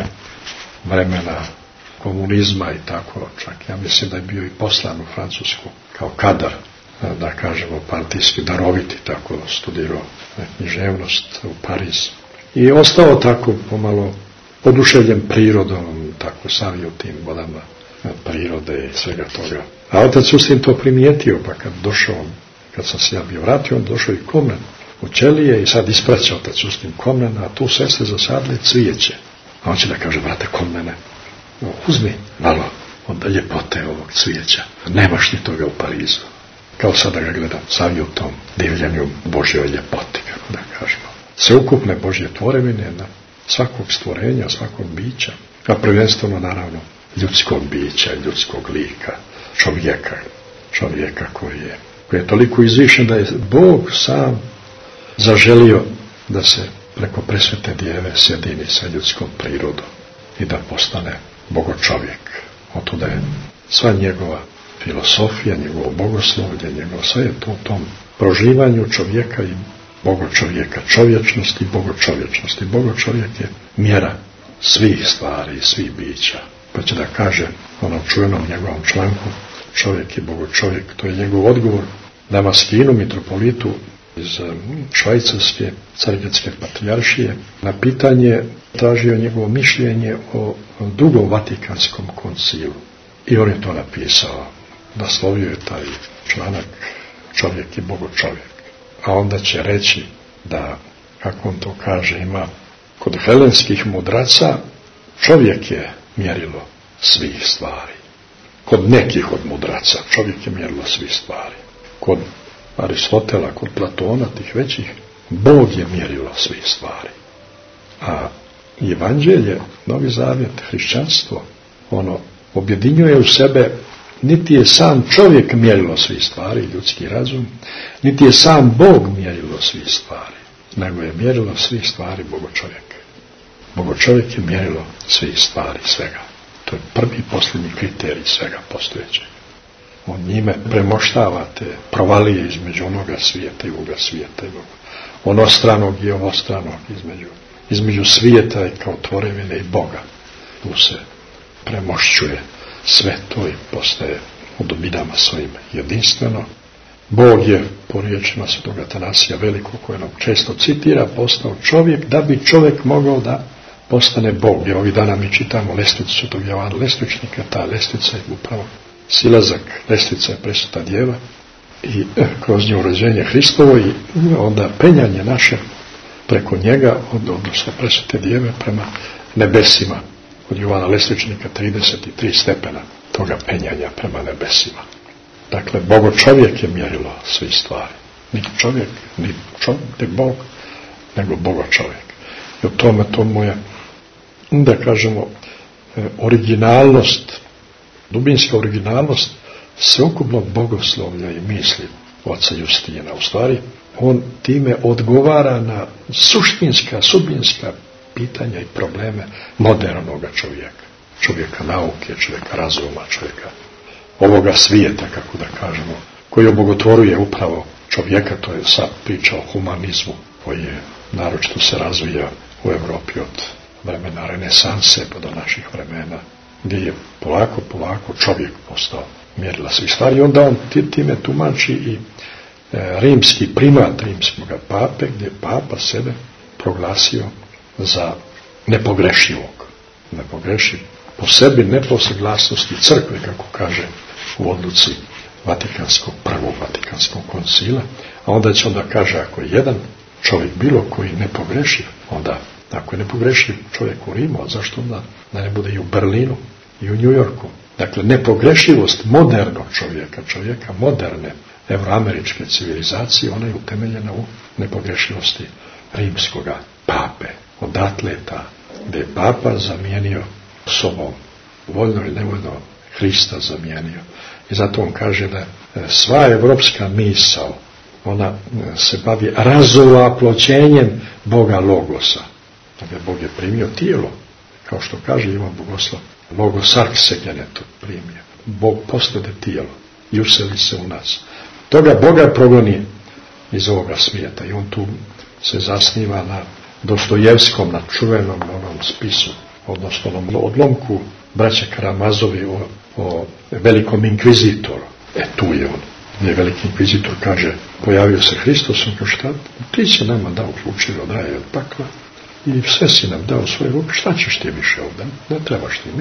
vremena komunizma i tako, čak ja mislim da je bio i poslan u Francusku kao kadar, da kažemo partijski daroviti, tako studirao književnost u Pariz. I ostao tako pomalo oduševljen prirodom, tako savio tim vodama prirode i svega toga. A otac Justin to primijetio, pa kad sam se ja bio vratio, on došao i Komnen u ćelije i sad ispraća otac Justin Komnena, a tu sestre zasadile cvijeće. A on će da kaže: brate Komnene, uzmi malo onda ljepote ovog cvijeća. Nemaš ni toga u Parizu. Kao sada ga gledam, savio u tom divljenju Božjoj ljepoti, kako da kažemo. Sveukupne Božje tvorevine na svakog stvorenja, svakog bića. a prvenstveno naravno ljudskog bića, ljudskog lika, čovjeka koji je toliko izvišen da je Bog sam zaželio da se preko presvete djeve sjedini sa ljudskom prirodom i da postane bogočovjek. Otuda je sva njegova filosofija, njegovo bogoslovlje, sve je to u tom proživanju čovjeka i bogočovjeka, čovječnosti i bogočovječnosti. Bogočovjek je mjera svih stvari, svih bića. Pa će da kaže onom čuvenom njegovom članku, čovjek je bogočovjek. To je njegov odgovor Damaskinu, mitropolitu iz Švajcarske carigradske patrijaršije, na pitanje tražio njegovo mišljenje o drugom Vatikanskom koncilu. I on je to napisao. Naslovio je taj članak čovjek je bogočovjek. A onda će reći da, kako on to kaže, ima kod helenskih mudraca čovjek je mjerilo svih stvari. Kod nekih od mudraca čovjek je mjerilo svih stvari. Kod Aristotela, kod Platona, tih većih, Bog je mjerilo svih stvari. A Evanđelje, Novi Zavjet, hrišćanstvo, ono objedinjuje u sebe, niti je sam čovjek mjerilo svih stvari, ljudski razum, niti je sam Bog mjerilo svih stvari, nego je mjerilo svih stvari bogočovjek. Bogočovjek je mjerilo svih stvari, svega. To je prvi i posljednji kriterij svega postojećeg. On njime premoštavate provalije između onoga svijeta i ovoga svijeta, onostranog i ovostranog, između svijeta i kao tvorevine i Boga. Tu se premošćuje sve to i postaje u dubinama svojim jedinstveno. Bog je, po riječima svetog Atanasija Velikog, koje nam često citira, postao čovjek da bi čovjek mogao da postane Bog. Jer ovih dana mi čitamo lestvicu svetog Jovana Lestvičnika, ta lestvica je upravo silazak, lestvica je presveta djeva i kroz nju rođenje Hristovo i onda penjanje naše preko njega, odnosno presvete djeve prema nebesima. Od Jovana Lestvičnika 33 stepena toga penjanja prema nebesima. Dakle, bogočovjek je mjerilo svih stvari. Niti čovjek, ni Bog, nego bogočovjek. I u tome to moja, da kažemo, originalnost, dubinska originalnost sveukupnog bogoslovlja i misli oca Justina. U stvari, on time odgovara na suštinska, sudbinska pitanja i probleme modernoga čovjeka. Čovjeka nauke, čovjeka razuma, čovjeka ovoga svijeta, kako da kažemo, koji obogotvoruje upravo čovjeka. To je sad priča o humanizmu, koji je naročito se razvija u Europi od vremena renesanse pa do naših vremena, gdje je polako čovjek postao mjerila svih stvari. I onda on time tumači i rimski primat rimskog pape, gdje je papa sebe proglasio za nepogrešivog. Nepogrešiv po sebi, ne po saglasnosti crkve, kako kaže u odluci prvog Vatikanskog koncila. A onda će kaže, ako je jedan čovjek bilo koji nepogrešiv, onda ako je nepogrešiv čovjek u Rimu, zašto onda da ne bude i u Berlinu i u New Yorku? Dakle, nepogrešivost modernog čovjeka moderne evroameričke civilizacije, ona je utemeljena u nepogrešivosti rimskoga pape. Odatle gdje je papa zamijenio sobom, voljno ili nevoljno, Hrista zamijenio. I zato on kaže da sva evropska misao, ona se bavi razovaploćenjem Boga Logosa. Dakle, Bog je primio tijelo, kao što kaže Ivan Bogoslav, Logos arksegene to primio. Bog postade tijelo i useli se u nas. Toga Boga progoni iz ovoga svijeta i on tu se zasniva na Dostojevskom, na čuvenom onom spisu, odnosno onom odlomku braće Karamazovi o velikom inkvizitoru. Tu je on, gdje veliki inkvizitor kaže, pojavio se Hristos, on kaže, šta? Ti si nama dao učinu od raja i od pakla i sve si nam dao svoje ruke, šta ćeš ti više ovdje? Ne trebaš ti,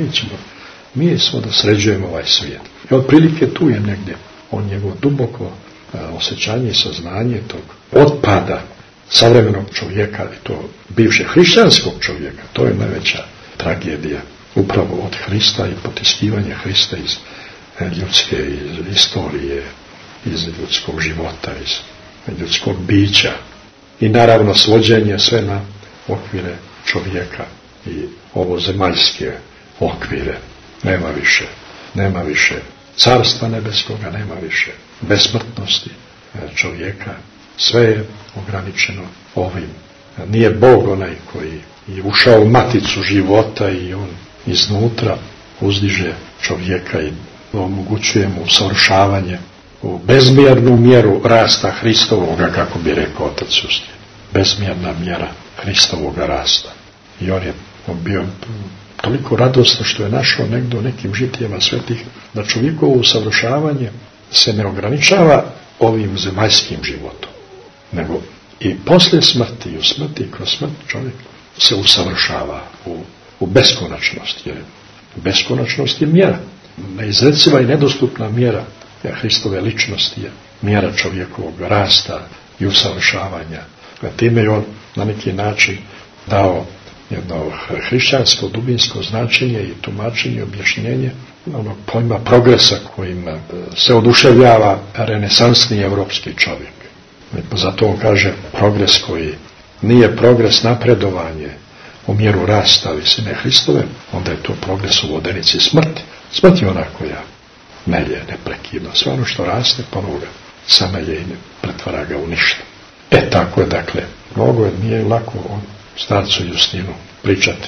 mi smo da sređujemo ovaj svijet. I otprilike tu je negdje on njegovo duboko osjećanje i saznanje tog otpada savremenog čovjeka i to bivše hrišćanskog čovjeka. To je najveća tragedija upravo od Hrista i potiskivanja Hrista iz ljudske iz istorije, iz ljudskog života, iz ljudskog bića i naravno svođenje sve na okvire čovjeka i ovo zemaljske okvire. Nema više carstva nebeskoga, nema više besmrtnosti čovjeka. Sve je ograničeno ovim. Nije Bog onaj koji je ušao u maticu života i on iznutra uzdiže čovjeka i omogućuje mu usavršavanje u bezmjernu mjeru rasta Hristovoga, kako bi rekao otac Justin. Bezmjerna mjera Hristovoga rasta. I on je bio toliko radostan što je našao negdje u nekim žitijama svetih da čovjekovo usavršavanje se ne ograničava ovim zemaljskim životom, nego i poslije smrti i u smrti i kroz smrt čovjek se usavršava u beskonačnost, jer beskonačnost je mjera, neizreciva i nedostupna mjera Hristove ličnosti je mjera čovjekovog rasta i usavršavanja. A time je on na neki način dao jedno hrišćansko dubinsko značenje i tumačenje i objašnjenje onog pojma progresa kojim se oduševljava renesansni evropski čovjek. Zato on kaže progres koji nije progres napredovanje u mjeru rasta visine Hristove, onda je to progres u vodenici smrti. Smrt je ona koja melje neprekidno. Sve ono što raste ponovo ga samelje i ne pretvara ga u ništa. Tako je, dakle, mnogo je, nije lako o starcu Justinu pričati.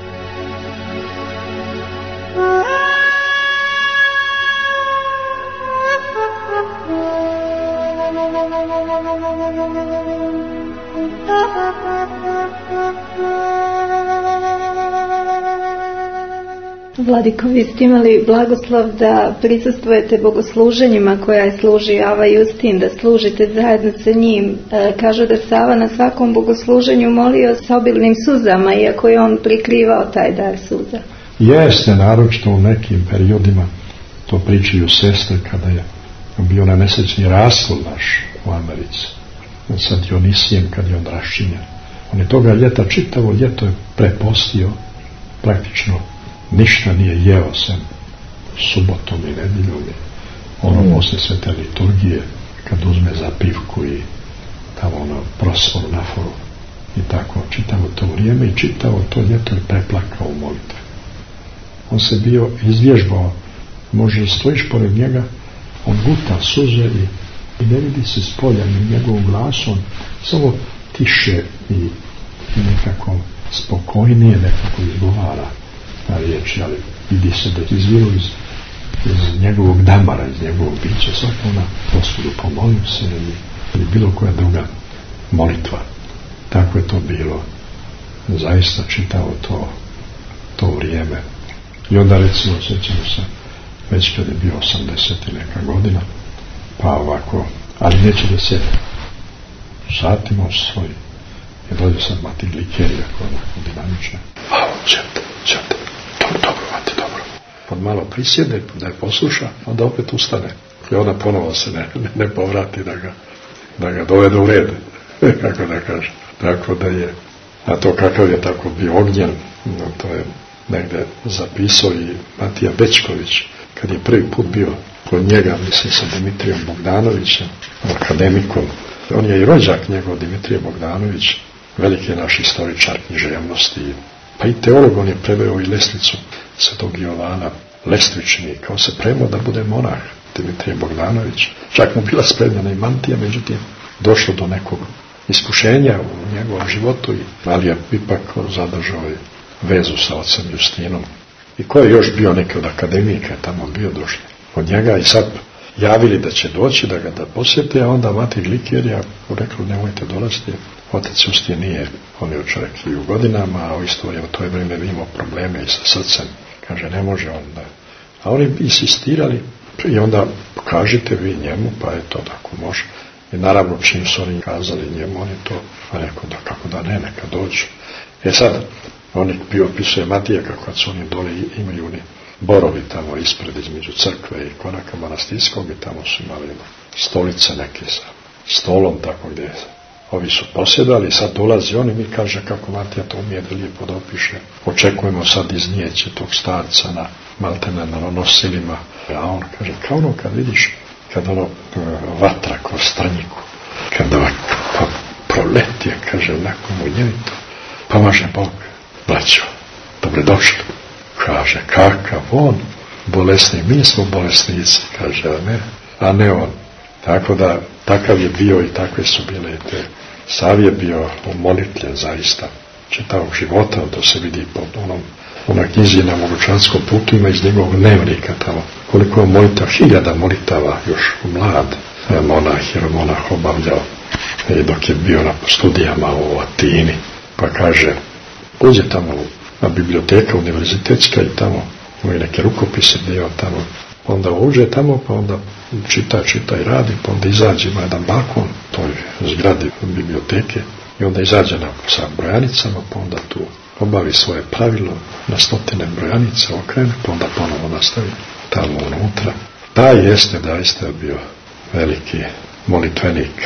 Vladiko, vi ste imali blagoslov da prisustvujete bogosluženjima koja je služi Ava Justin, da služite zajedno sa njim. Kažu da Sava na svakom bogosluženju molio sa obilnim suzama, iako je on prikrivao taj dar suza. Jeste, naročito u nekim periodima, to pričaju sestre kada je bio na mesečni raskol naš u Americi, sa Dionisijem kad je on raščinjen. On je toga ljeta, čitavo ljeto je prepostio, praktično ništa nije jeo sem subotom i nedjeljom i ono posle svete liturgije kad uzme zapivku i tamo ono prosfor naforu i tako čitavo to vrijeme i čitavo to ljeto je preplakao u molitve. On se bio izvježbao, može stojiš pored njega, on guta suze i ne vidi se s polja ni njegovom glasom, samo tiše i nekako spokojnije nekako izgovara na riječi, ali vidi se da izviru iz njegovog damara, iz njegovog bića, svako na Gospodu pomolim se ili bilo koja druga molitva. Tako je to bilo. Zaista čitao to vrijeme. I onda recimo, sjećamo se, već kad je bio 80 i neka godina, pa ovako, ali neće da se satima u svoj, je dođe sad Mati Glikerija koja je onako dinamična. Čete, dobro, Mati, dobro. Pod malo prisjedne, da je posluša, onda opet ustane. I onda ponovo se ne povrati da ga dovede u red, kako da kaže. Tako da je, a to kakav je tako bio ognjen, to je negdje zapisao i Matija Bečković, kad je prvi put bio kod njega, mislim sa Dimitrijom Bogdanovićem, akademikom. On je i rođak njegov, Dimitrije Bogdanović, veliki naš istoričar književnosti, pa i teolog. On je preveo i Lesnicu svetog Jovana Lestvični, kao se premao da bude monah, Dimitrije Bogdanović. Čak mu bila spremljena i mantija, međutim došlo do nekog iskušenja u njegovom životu, ali je ipak zadržao vezu sa ocem Justinom. I ko je još bio neki od akademika, tamo bio došli od njega i sad javili da će doći, da ga da posjete, a onda Mati Glikerija rekao nemojte dolaziti, otac Justin nije, on je čovjek i u godinama, a u isto vrijeme, to je vrijeme imao probleme i sa srcem, kaže ne može on da. A oni insistirali i onda pokažite vi njemu, pa eto tako može. I naravno čim su oni kazali njemu, on je to rekao da kako da ne, neka dođu. Sad, oni bio opisuje Matija kako su oni dole imaju oni borovi tamo ispred između crkve i konaka manastirskog i tamo su imali stolice neke sa stolom tako gdje ovi su posjedali. Sad dolazi on i mi kaže kako Matija to umije da lijepo da opiše. Očekujemo sad iznijeće tog starca na maltene na nosilima. A on kaže kao ono kad vidiš kad ono vatra kroz strnjiku kad ovako proletije kaže nakon munjevito pomaže Bog braćo dobrodošli kaže, kakav on bolesnik, mi smo bolesnici, kaže, a ne on. Tako da, takav je bio i takve su bile i te. Sav je bio umolitelj zaista čitavog života, to se vidi po onoj knjizi na Moručanskom putu, ima iz njegovog dnevnika tamo, koliko je molitava, 1000 molitava još mlad monah obavljao dok je bio na studijama u Atini. Pa kaže, uđe tamo na biblioteka univerzitetska i tamo ima i neke rukopise gdje je on tamo, onda uđe tamo pa onda čita i radi, pa onda izađe, ima jedan balkon toj zgradi biblioteke i onda izađe sa brojanicama, pa onda tu obavi svoje pravilo na 100 brojanica, okrene, pa onda ponovo nastavi tamo unutra. Taj jeste daista bio veliki molitvenik.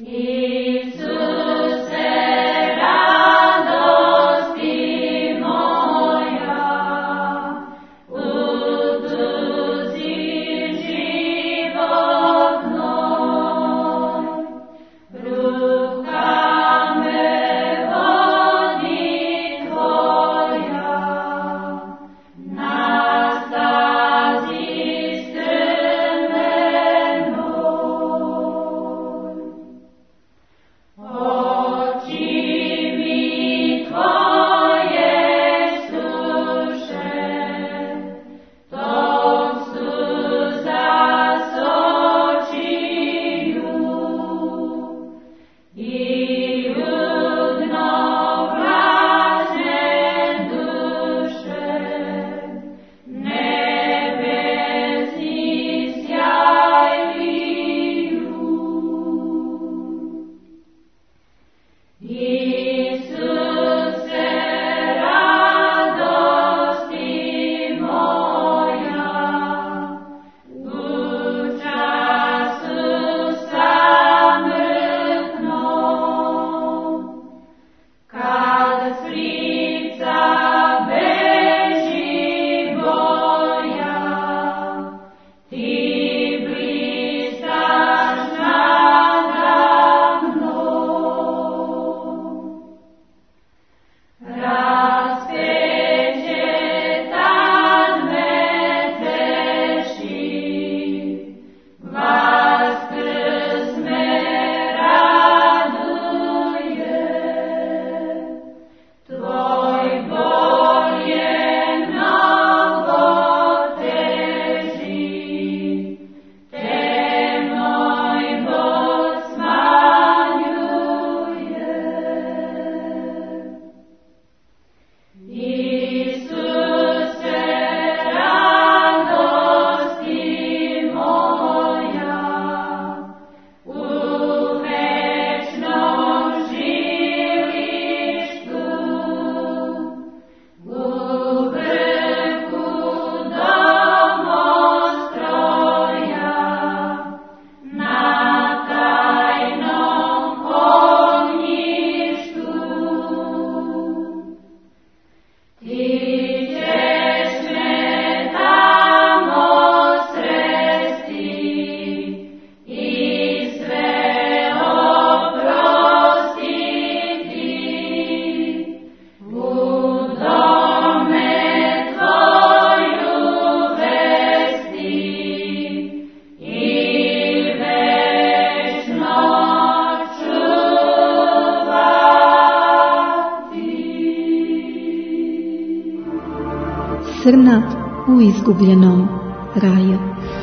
Crna u izgubljenom raju.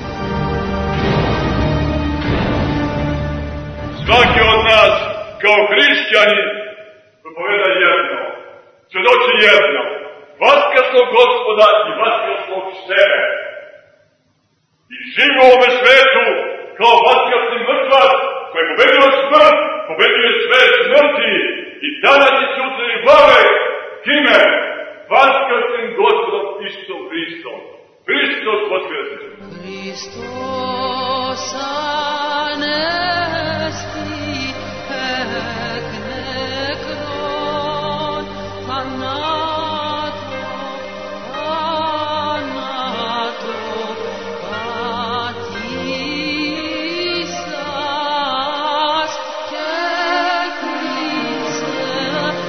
Svaki od nas kao hrišćanin propoveda jedno, svjedoči jedno, vaskrslog Gospoda i vaskrslog sebe. I živi u ovome svetu kao vaskrsli mrtvac koji je pobedio smrt, pobedio sve smrti i danas i sutra i vavek. Kime? Vaskrslim Gospodom Isusom Hristom. Hristos vaskrse. Hristos anesti et nekron anato patisas kekrise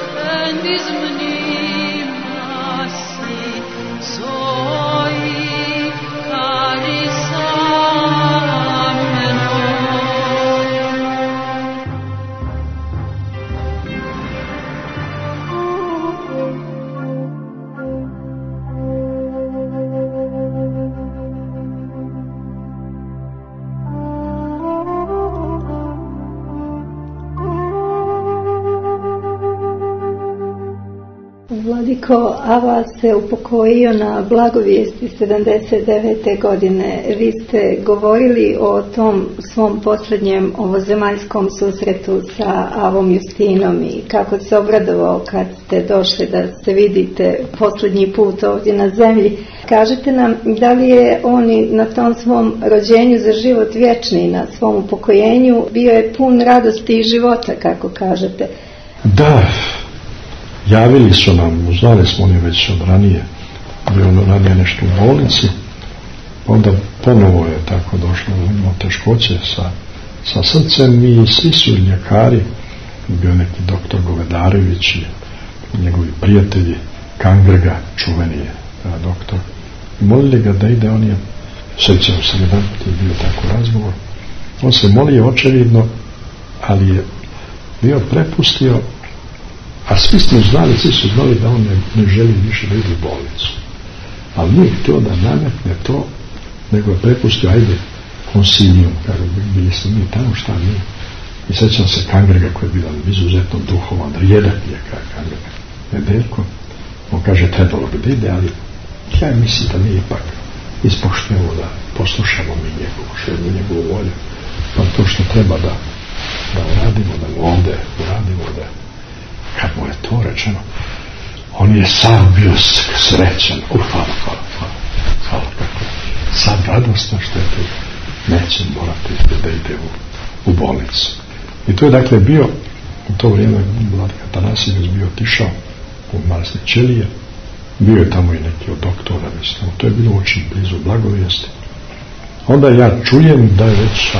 Vladiko, Ava se upokojio na Blagovijesti 79. godine. Vi ste govorili o tom svom posljednjem ovozemaljskom susretu sa Avom Justinom i kako se obradovao kad ste došli da se vidite posljednji put ovdje na zemlji. Kažete nam, da li je on na tom svom rođenju za život vječni, na svom upokojenju bio je pun radosti i života, kako kažete? Da, javili su nam, znali smo oni već od ranije, bio on ranije nešto u bolnici, onda ponovo je tako došlo, imao teškoće sa srcem i svi su ljekari, bio neki doktor Govedarević i njegovi prijatelji, Kangrga, čuveni je doktor, molili ga da ide, on je, sjećam se jedan put je bio tako razgovor, on se molio očevidno, ali je bio prepustio, a svi smo znali, svi su znali da on ne želi više da ide u bolnicu. Ali nije htio da nametne to, nego je prepustio, ajde, konsilijom, kako bili smo mi tamo, šta nije. I sjećam se Kangrga koji je bio izuzetno duhovan, rijedak je Kangrga, Nedeljko. On kaže, trebalo bi da ide, ali ja mislim da mi ipak ispoštujemo da poslušamo mi njegovu želju, njegovu volju, pa to što treba da uradimo, da mu ovdje uradimo, da kad mu je to rečeno, on je sam bio srećan. Hvala, kako sam radosno što je to, neće morati da ide u bolnicu. I to je dakle bio, u to vrijeme Vladika Atanasijevич bio otišao u manastir Ćelije, bio je tamo i neki od doktora, mislim, to je bilo очень blizu Blagovijesti. Onda ja čujem da je već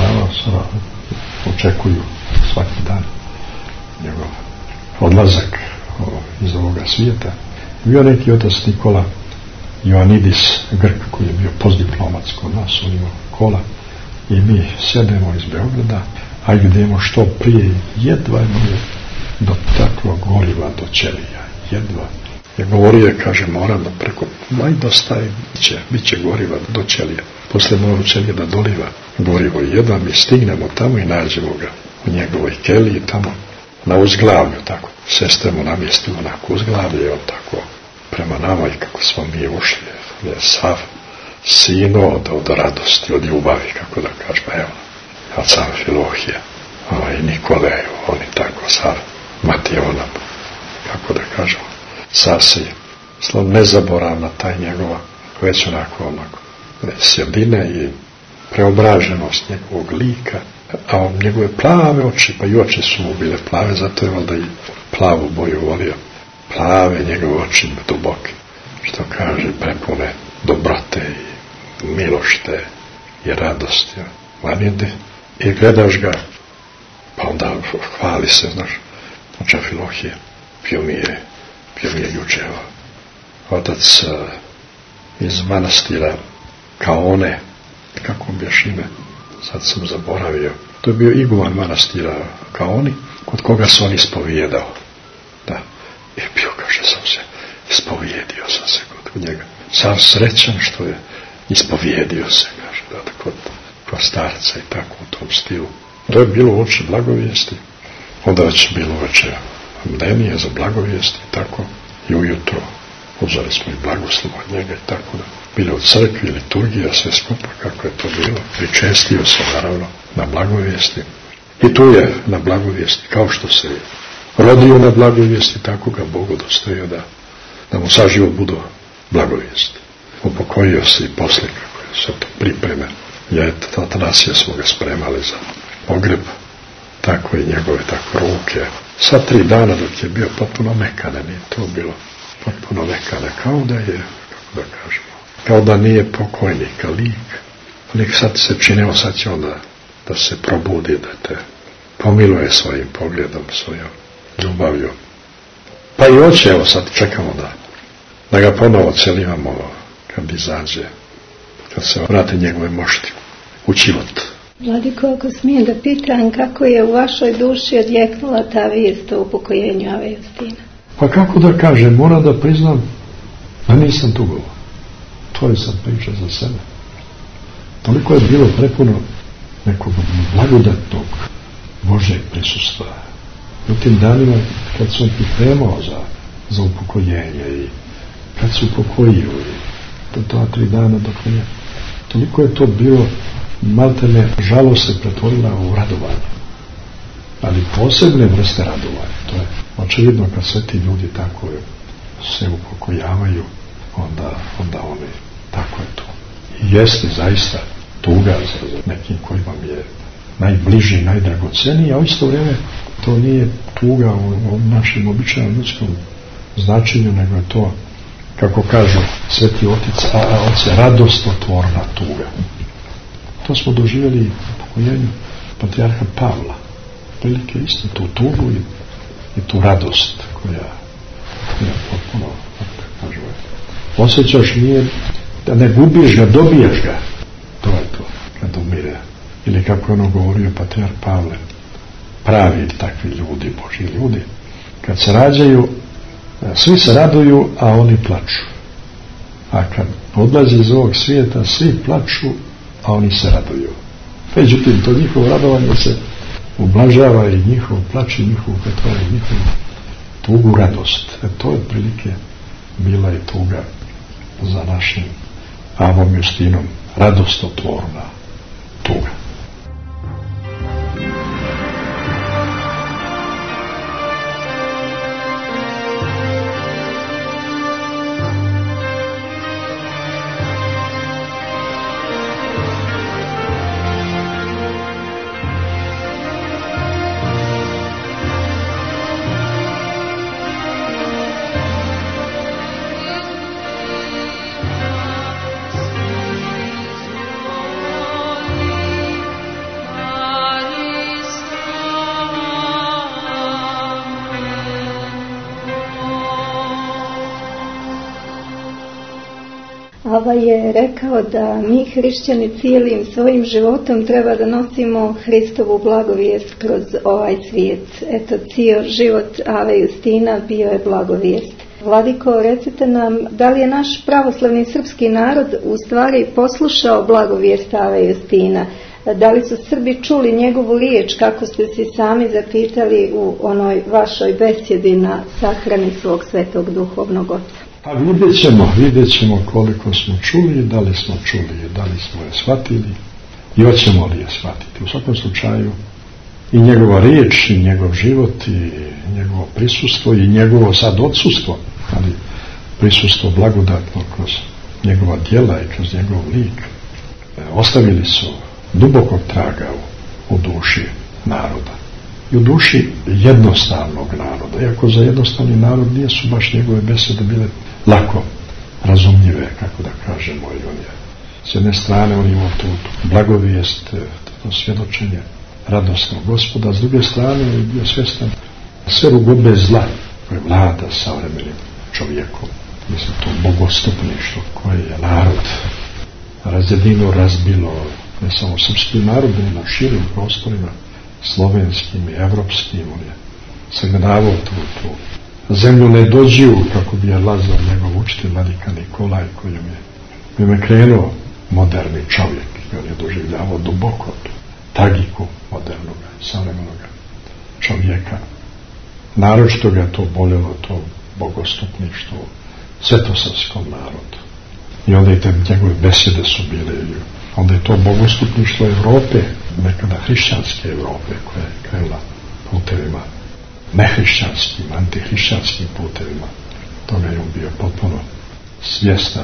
očekuju svaki dan njegov odlazak iz ovoga svijeta. Bio neki otac Nikola Ioannidis, Grk, koji je bio postdiplomac kod nas, on imao kola, i mi sjedemo iz Beograda, a idemo što prije, jedva je do takvog goriva do Ćelija, jedva. Je govorio, kaže, moram da preko, dosta je, bit će goriva do Ćelija. Poslije moramo Ćelija da doliva gorivo, jedva mi stignemo tamo i nađemo ga u njegovoj keliji tamo na uzglavlju, tako. Sestre mu namjestimo onako uzglavlje, on tako prema nama i kako smo mi ušli, je sav sino od radosti, od ljubavi, kako da kažem, evo, od sam Filohije, i Nikole, oni tako, sav Matijona, kako da kažemo, sasvim, nezaboravna taj njegova, već onako sjedine i preobraženost njegovog lika, a on njegove plave oči, pa i oči su mu bile plave, zato je valjda i plavu boju volio, plave njegove oči duboke, što kaže, prepune dobrote i milošte i radosti. I gledaš ga, pa onda hvali se, znaš, oča Filohije, pio mi je juče otac iz manastira Kaone, kako bješ ime, sad sam zaboravio, to je bio iguman manastira Kaoni, kod koga se on ispovijedao, da, i bio, kaže, sam se ispovijedio sam se kod njega, sam srećan što je ispovijedio se, kaže, da, kod starca i tako u tom stilu. To je bilo uoči Blagovijesti, onda već bilo večer mdenije za Blagovijesti i tako, i ujutro uzeli smo i blagoslov od njega i tako da. Bili u crkvi, liturgija, sve skupa, kako je to bilo. Pričestio se, naravno, na Blagovijesti. I tu je na Blagovijesti, kao što se je rodio na Blagovijesti, tako ga Bog udostojio da mu saživo budu Blagovijesti. Upokojio se i poslije, kako je sve to pripreme. Atanasija smo ga spremali za pogreb, tako i njegove tako ruke. Sa 3 dana dok je bio potpuno mekane, nije to bilo potpuno mekane, kao da je, kako da kažemo, kao da nije pokojnika, lik. Lik sad se činio, sad će onda da se probudi, da te pomiluje svojim pogledom, svojom ljubavlju. Pa i hoće, evo sad čekamo da ga ponovo celivamo kad izađe, kad se vrate njegove mošti u život. Vladiko, ako smijem da pitam, kako je u vašoj duši odjeknula ta vijest o upokojenju Ave Justina? Pa kako da kažem, moram da priznam da nisam tugovao. To je sad priča za sebe. Toliko je bilo prepuno nekog blagodatnog Božeg prisustva. U tim danima kad sam pripremao za upokojenje i kad se upokojio i to 2-3 dana dok nije. Toliko je to bilo, maltene žalost se pretvorila u radovanje. Ali posebne vrste radovanja. To je očevidno kad sve ti ljudi tako se upokojavaju, onda oni, tako je to. I jeste zaista tuga za nekim koji vam je najbliži, najdragoceniji, a u isto vrijeme to nije tuga u našem običajnom ljudskom značenju, nego je to, kako kažu Sveti Otac, radostotvorna tuga. To smo doživjeli u pokojenju patrijarha Pavla. Prilike isto tu tugu i tu radost koja potpuno, kažu, osjećaš nije da ne gubiš ga, dobijaš ga. To je to, kad umire. Ili kako je ono govorio patrijarh Pavle, pravi takvi ljudi, Božji ljudi, kad se rađaju, svi se raduju, a oni plaču. A kad odlazi iz ovog svijeta, svi plaču, a oni se raduju. Međutim, to njihovo radovanje se ublažava i njihov plač i njihov pretvara i njihovu tugu radost. To je prilike bila i tuga za našim Avom Justinom, radostotvorna tuga. Ava je rekao da mi hrišćani cijelim svojim životom treba da nosimo Hristovu blagovijest kroz ovaj svijet. Eto, cijel život Ave Justina bio je blagovijest. Vladiko, recite nam, da li je naš pravoslavni srpski narod u stvari poslušao blagovijest Ave Justina? Da li su Srbi čuli njegovu riječ, kako ste se sami zapitali u onoj vašoj besjedi na sahrani svog svetog duhovnog oca? Pa vidjet ćemo koliko smo čuli, da li smo čuli, da li smo je shvatili i hoćemo li je shvatiti. U svakom slučaju i njegova riječ, i njegov život, i njegovo prisustvo, i njegovo sad odsustvo, ali prisustvo blagodatno kroz njegova djela i kroz njegov lik, ostavili su dubokog traga u duši naroda. I u duši jednostavnog naroda. Iako za jednostavni narod nije su baš njegove besede bile lako razumljive, kako da kažemo, i on je s jedne strane on imao tu blagovijest, to svjedočenje radosnog Gospoda, a s druge strane je bio svjestan sve rugobe zla koje vlada savremenim čovjekom. Mislim, to bogostupništvo koje je narod razjedino, razbilo ne samo srpski narod, nego na širim prostorima, slovenskim i evropskim. On je sagledavao tu zemlju nedođiju, kako bi je lazao njegov učitelj vladika Nikolaj, kojim je krenuo moderni čovjek, i on je doživljavao duboko tu tragiku modernog, savremenog čovjeka. Naročito ga to boljelo, to bogostupništvo svetosavskom narodu. I onda i te njegove besede su bile, onda je to bogostupništvo Evrope, nekada hrišćanske Evrope, koja je krenula putevima nehrišćanskim, antihrišćanskim putevima. Toga je on bio potpuno svjestan.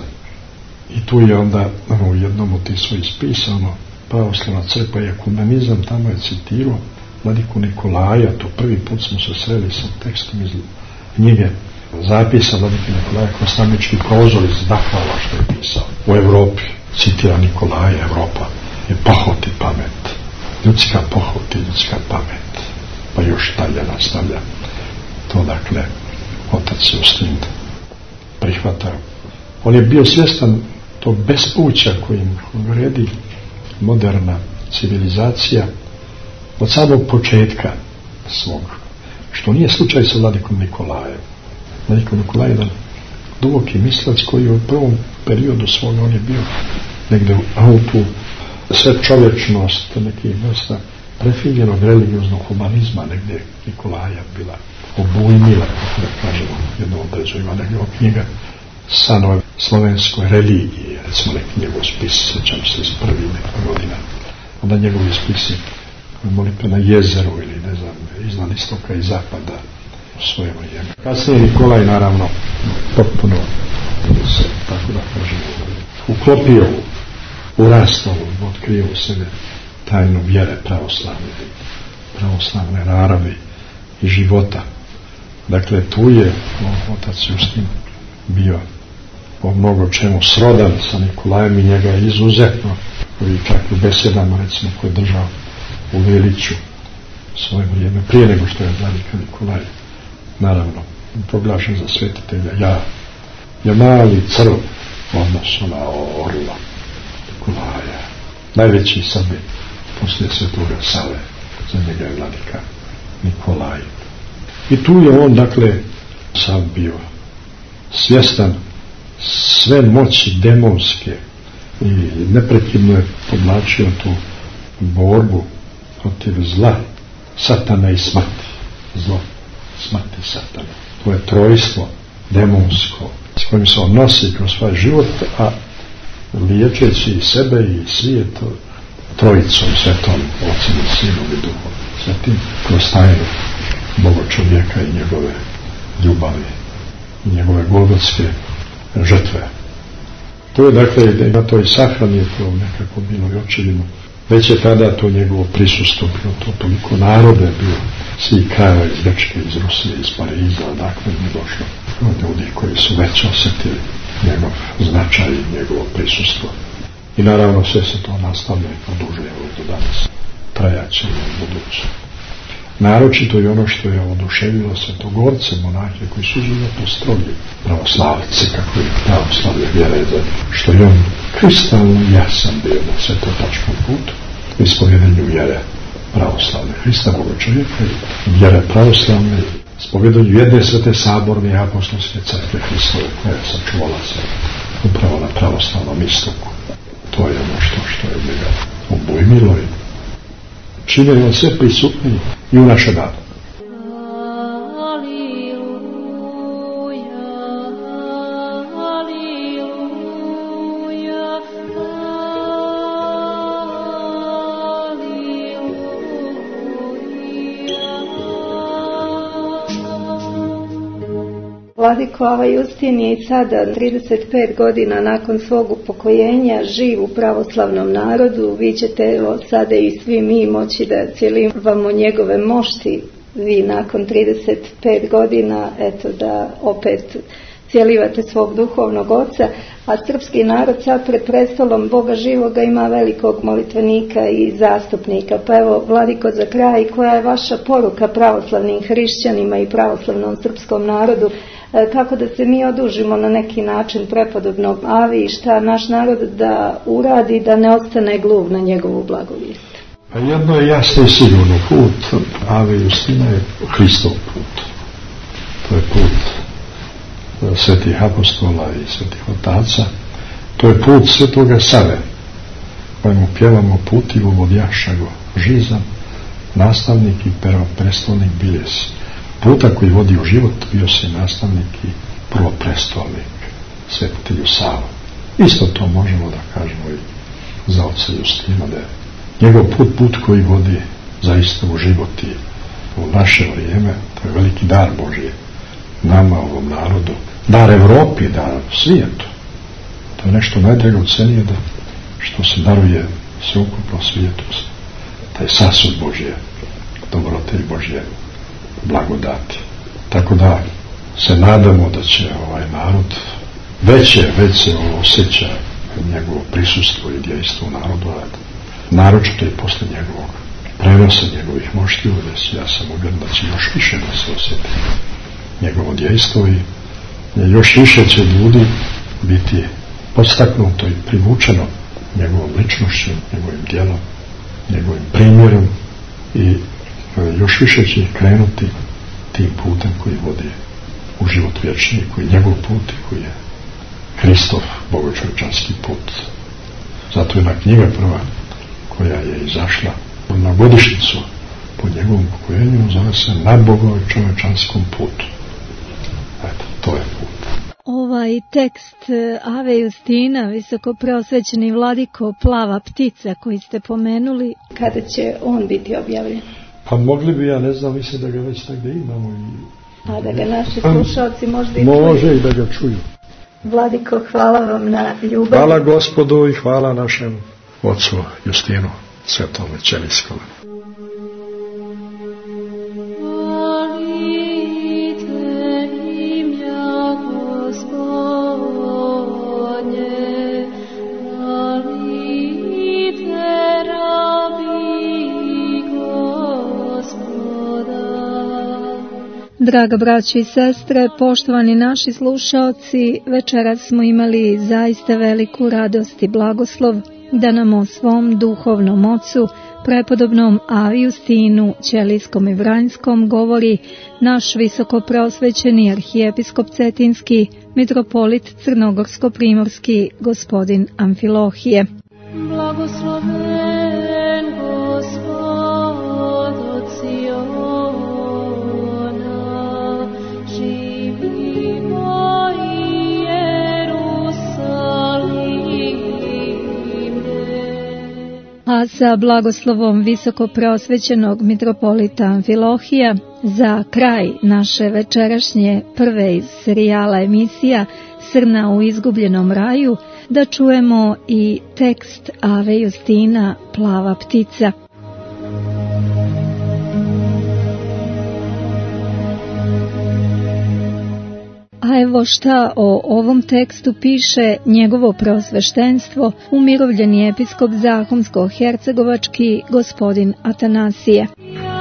I tu je onda u jednom od tih svojih spisano pravoslavna crkva i ekumenizam, tamo je citirao vladiku Nikolaja. To prvi put smo se sreli sa tekstom iz knjige zapisa vladike Nikolaja Kostanički prozor iz Dachau, što je pisao u Evropi. Citira Nikolaja, Evropa je pohot i pamet, ljudska pohot i ljudska pamet, pa još dalje nastavlja. To dakle otac Justin prihvata. On je bio svjestan tog bespuća kojim vredi moderna civilizacija od samog početka svog, što nije slučaj sa vladikom Nikolajem. Vladiko Nikolaj je jedan duboki mislac koji u prvom periodu svoga on je bio negdje u tu sve čovječnost, nekih vrsta prefinjenog religioznog humanizma, negdje Nikolaja bila obujmila, kako da kažemo, jednom obrazu ima negdje knjiga Sanove slovenskoj religiji, recimo neki njegov spis, sećam se iz prvih neka godina, onda njegovi spisi molitve na jezeru ili ne znam, iznad istoka i zapada u svoje vrijeme. Kasnije Nikolaj naravno potpuno se, tako da kažemo, uklopio u rastavu, otkrio u sebe tajnu vjere pravoslavne naravi i života. Dakle, tu je otac Justin bio po mnogo čemu srodan sa Nikolajem i njega je izuzetno, koji čak u besedama, recimo, koje je držao u Veliću svoje vrijeme, prije nego što je vladika Nikolaj naravno proglašen za svetitelja, ja mali crv odnosno na orla Nikolaja, najveći Srbin poslije Svetoga Save, za njega je vladika Nikolaj. I tu je on, dakle, sam bio svjestan sve moći demonske i neprekidno je podlačio tu borbu protiv zla, satana i smrti. Zlo, smrt i satana. To je trojstvo demonsko s kojim se on nosi kroz svoj život, a liječeći i sebe i svijet trojicom, svetom, Ocem i Sinom i Duhom, svetim kroz tajnu Boga čovjeka i njegove ljubavi i njegove golgotske žrtve. To je, dakle, na toj sahrani je to nekako bilo i očevino. Već je tada to njegovo prisustvo bilo, to toliko narode bilo, svi krajeva iz Grčke, iz Rusije, iz Pariza, odakle je došlo ljudi koji su već osjetili njegov značaj i njegovo prisustvo. I naravno sve se to nastavlja i produžuje do danas, trajaće u buduće. Naročito i ono što je oduševilo svetogorce, monahe koji su životno strogi, pravoslavci, kako je pravoslavlje vjere, što je on kristalno jasan bio na svetotačkom putu, u ispovjedanju vjere pravoslavne, Hrista Boga čovjeka i vjere pravoslavne, ispovjedanju jedne svete saborne i apostolske crkve Hristove, koja je sačuvala se upravo na pravoslavnom istoku. To je ono što je njega obujmilo i čine on sve prisutni i u naše dane. Vladiko, Justin je i sada 35 godina nakon svog upokojenja živ u pravoslavnom narodu. Vi ćete sada i svi mi moći da cijelimo njegove mošti. Vi nakon 35 godina, eto, da opet cijelivate svog duhovnog oca, a srpski narod sad pred prestolom Boga živoga ima velikog molitvenika i zastupnika. Pa evo, Vladiko, za kraj, koja je vaša poruka pravoslavnim hrišćanima i pravoslavnom srpskom narodu, kako da se mi odužimo na neki način prepodobnog Avi i šta naš narod da uradi da ne ostane gluv na njegovu blagovijest? Pa jedno je jasno i sigurno, put Ave Justina je Hristov put. To je put svetih apostola i svetih otaca. To je put Svetoga Save, kojemu pjevamo putivo vodjašago žizam, nastavnik i prestolnik biljes. Puta koji vodi u život bio se nastavnik i prvoprestolnik svetitelju Savu. Isto to možemo da kažemo i za oca Justina, da je njegov put koji vodi zaista u život i u naše vrijeme. To je veliki dar Božji nama, ovom narodu, dar Evropi, dar svijetu. To je nešto najdragocenije da što se daruje sveukupno svijetu, taj sasud Božje dobrote i Božje blagodati. Tako da se nadamo da će ovaj narod već se osjeća njegovo prisustvo i djejstvo u narodu, naročito i posle njegovog prenosa njegovih moštiju, ja sam uvjeren da će još više da se osjeti njegovo djejstvo i još više će ljudi biti podstaknuto i privučeno njegovom ličnošću, njegovim djelom, njegovim primjerom i još više će krenuti tim putem koji vodi u život vječni, koji je njegov put i koji je Hristov bogočovječanski put. Zato je na knjiga prva koja je izašla Na godišnjicu po njegovom pokojenju zove se Na Bogovom čovečanskom putu. Eto, to je put. Ovaj tekst Ave Justina, visoko preosvećeni vladiko Plava ptica koji ste pomenuli, kada će on biti objavljen? Pa mogli bi, ja ne znam, mislim da ga već negde imamo. A da ga naši slušalci možda i čuju. Može i da ga čuju. Vladiko, hvala vam na ljubav. Hvala Gospodu i hvala našem ocu Justinu, svetome Ćelijskome. Draga braćo i sestre, poštovani naši slušaoci, večeras smo imali zaista veliku radost i blagoslov da nam o svom duhovnom ocu, prepodobnom Avi Justinu Ćelijskom i Vranjskom, govori naš visoko preosvećeni arhijepiskop Cetinski, mitropolit Crnogorsko-primorski, gospodin Amfilohije. Blagosloven Gospod od Siona, živimo i Jerusalime. A sa blagoslovom visoko preosvećenog mitropolita Amfilohija za kraj naše večerašnje prve iz serijala emisija Srna u izgubljenom raju da čujemo i tekst Ave Justina Plava ptica. A evo šta o ovom tekstu piše njegovo preosveštenstvo, umirovljeni episkop Zahumsko-hercegovački gospodin Atanasije.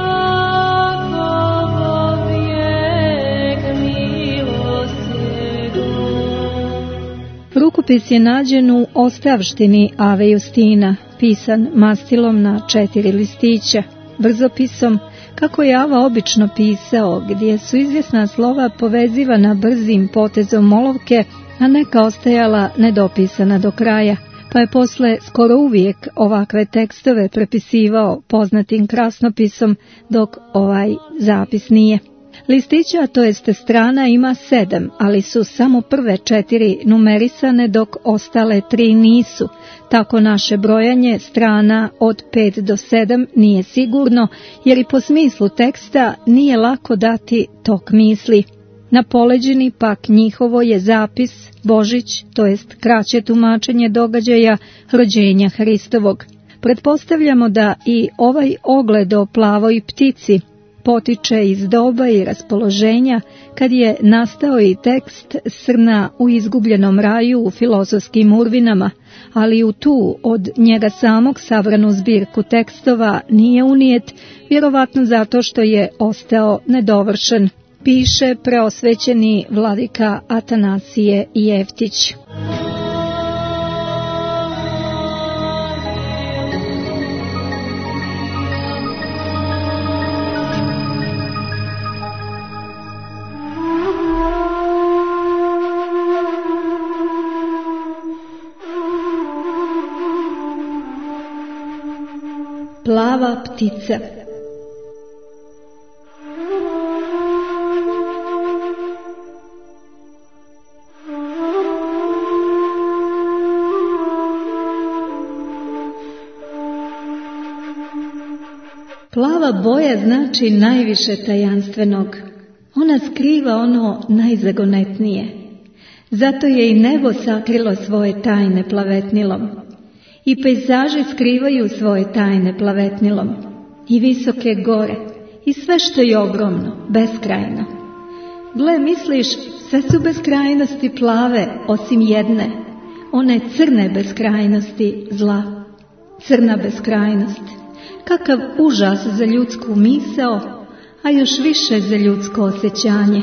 Rukopis je nađen u ostavštini Ave Justina, pisan mastilom na 4 listića, brzopisom, kako je Ava obično pisao, gdje su izvjesna slova povezivana brzim potezom olovke, a neka ostajala nedopisana do kraja, pa je posle skoro uvijek ovakve tekstove prepisivao poznatim krasnopisom, dok ovaj zapis nije. Listića, to jeste strana, ima 7, ali su samo prve 4 numerisane, dok ostale 3 nisu. Tako naše brojanje strana od 5 do 7 nije sigurno, jer i po smislu teksta nije lako dati tok misli. Na poleđini pak njihovo je zapis Božić, to jest kraće tumačenje događaja rođenja Hristovog. Pretpostavljamo da i ovaj ogled o plavoj ptici potiče iz doba i raspoloženja kad je nastao i tekst Srna u izgubljenom raju u filozofskim urvinama, ali u tu od njega samog sabranu zbirku tekstova nije unijet, vjerovatno zato što je ostao nedovršen, piše preosvećeni vladika Atanasije Jeftić. Plava ptica. Plava boja znači najviše tajanstvenog. Ona skriva ono najzagonetnije. Zato je i nebo sakrilo svoje tajne plavetnilom. I pejzaži skrivaju svoje tajne plavetnilom, i visoke gore, i sve što je ogromno, beskrajno. Gle, misliš, sve su beskrajnosti plave, osim jedne, one crne beskrajnosti zla. Crna beskrajnost, kakav užas za ljudsku misao, a još više za ljudsko osjećanje.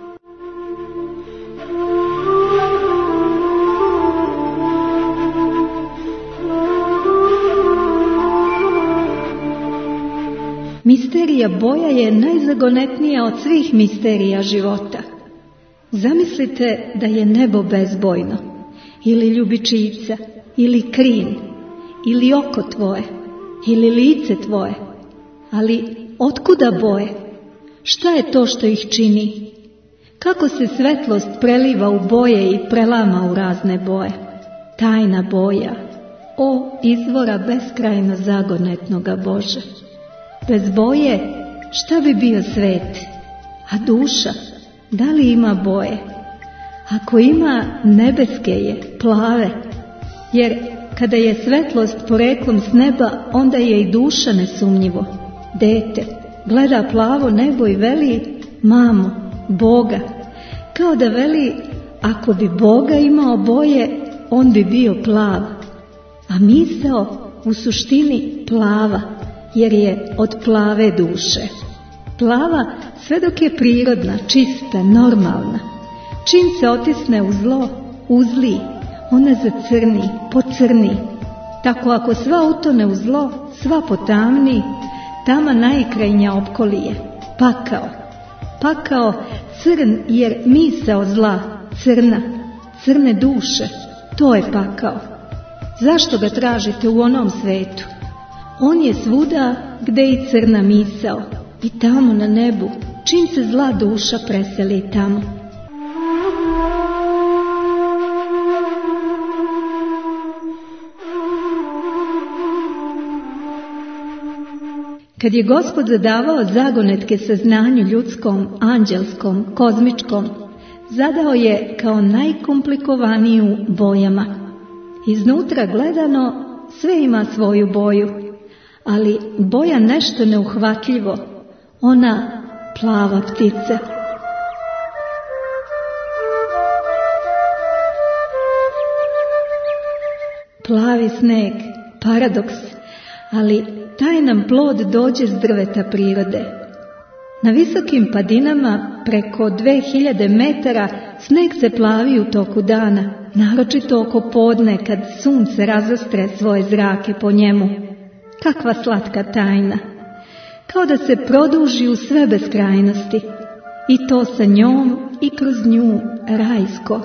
Misterija boja je najzagonetnija od svih misterija života. Zamislite da je nebo bezbojno, ili ljubičica, ili krin, ili oko tvoje, ili lice tvoje? Ali otkuda boje? Šta je to što ih čini? Kako se svetlost preliva u boje i prelama u razne boje? Tajna boja, o izvora beskrajno zagonetnoga Bože. Bez boje šta bi bio svet? A duša, da li ima boje? Ako ima, nebeske je, plave. Jer kada je svetlost poreklom s neba, onda je i duša nesumnjivo. Dete gleda plavo nebo i veli, mamo, Boga. Kao da veli, ako bi Boga imao boje, on bi bio plav. A misao u suštini plava, jer je od plave duše. Plava sve dok je prirodna, čista, normalna. Čim se otisne u zlo, uzli, ona zacrni, pocrni. Tako ako sva utone u zlo, sva potamni, tama najkrajnja opkolije, pakao. Pakao crn, jer misao zla, crna, crne duše, to je pakao. Zašto ga tražite u onom svetu? On je svuda gde i crna misao, i tamo na nebu, čim se zla duša preseli tamo. Kad je Gospod zadavao zagonetke saznanju ljudskom, anđelskom, kozmičkom, zadao je kao najkomplikovaniju bojama. Iznutra gledano sve ima svoju boju, ali boja nešto neuhvatljivo, ona plava ptica. Plavi sneg, paradoks, ali taj nam plod dođe s drveta prirode. Na visokim padinama preko 2000 metara sneg se plavi u toku dana, naročito oko podne kad sunce razostre svoje zrake po njemu. Kakva slatka tajna! Kao da se produži u sve beskrajnosti, i to sa njom i kroz nju rajsko.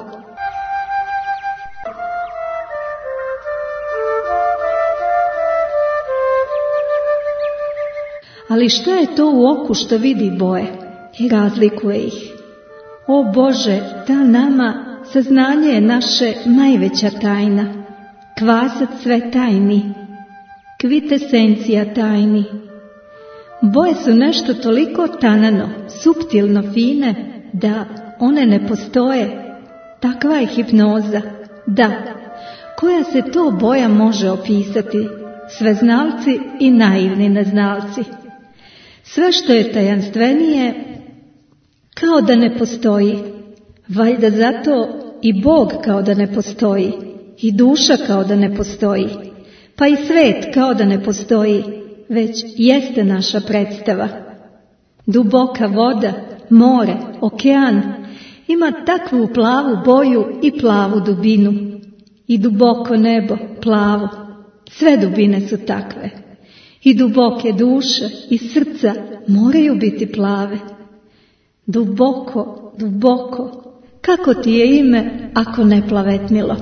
Ali šta je to u oku što vidi boje i razlikuje ih? O Bože, ta nama saznanje je naše najveća tajna, kvasac sve tajni, kvitesencija tajni. Boje su nešto toliko tanano, suptilno fine, da one ne postoje. Takva je hipnoza, da, koja se to boja može opisati, sveznalci i naivni neznalci. Sve što je tajanstvenije, kao da ne postoji. Valjda zato i Bog kao da ne postoji, i duša kao da ne postoji, pa i svet kao da ne postoji, već jeste naša predstava. Duboka voda, more, okean ima takvu plavu boju i plavu dubinu. I duboko nebo, plavo, sve dubine su takve. I duboke duše i srca moraju biti plave. Duboko, duboko, kako ti je ime ako ne plavetnilo?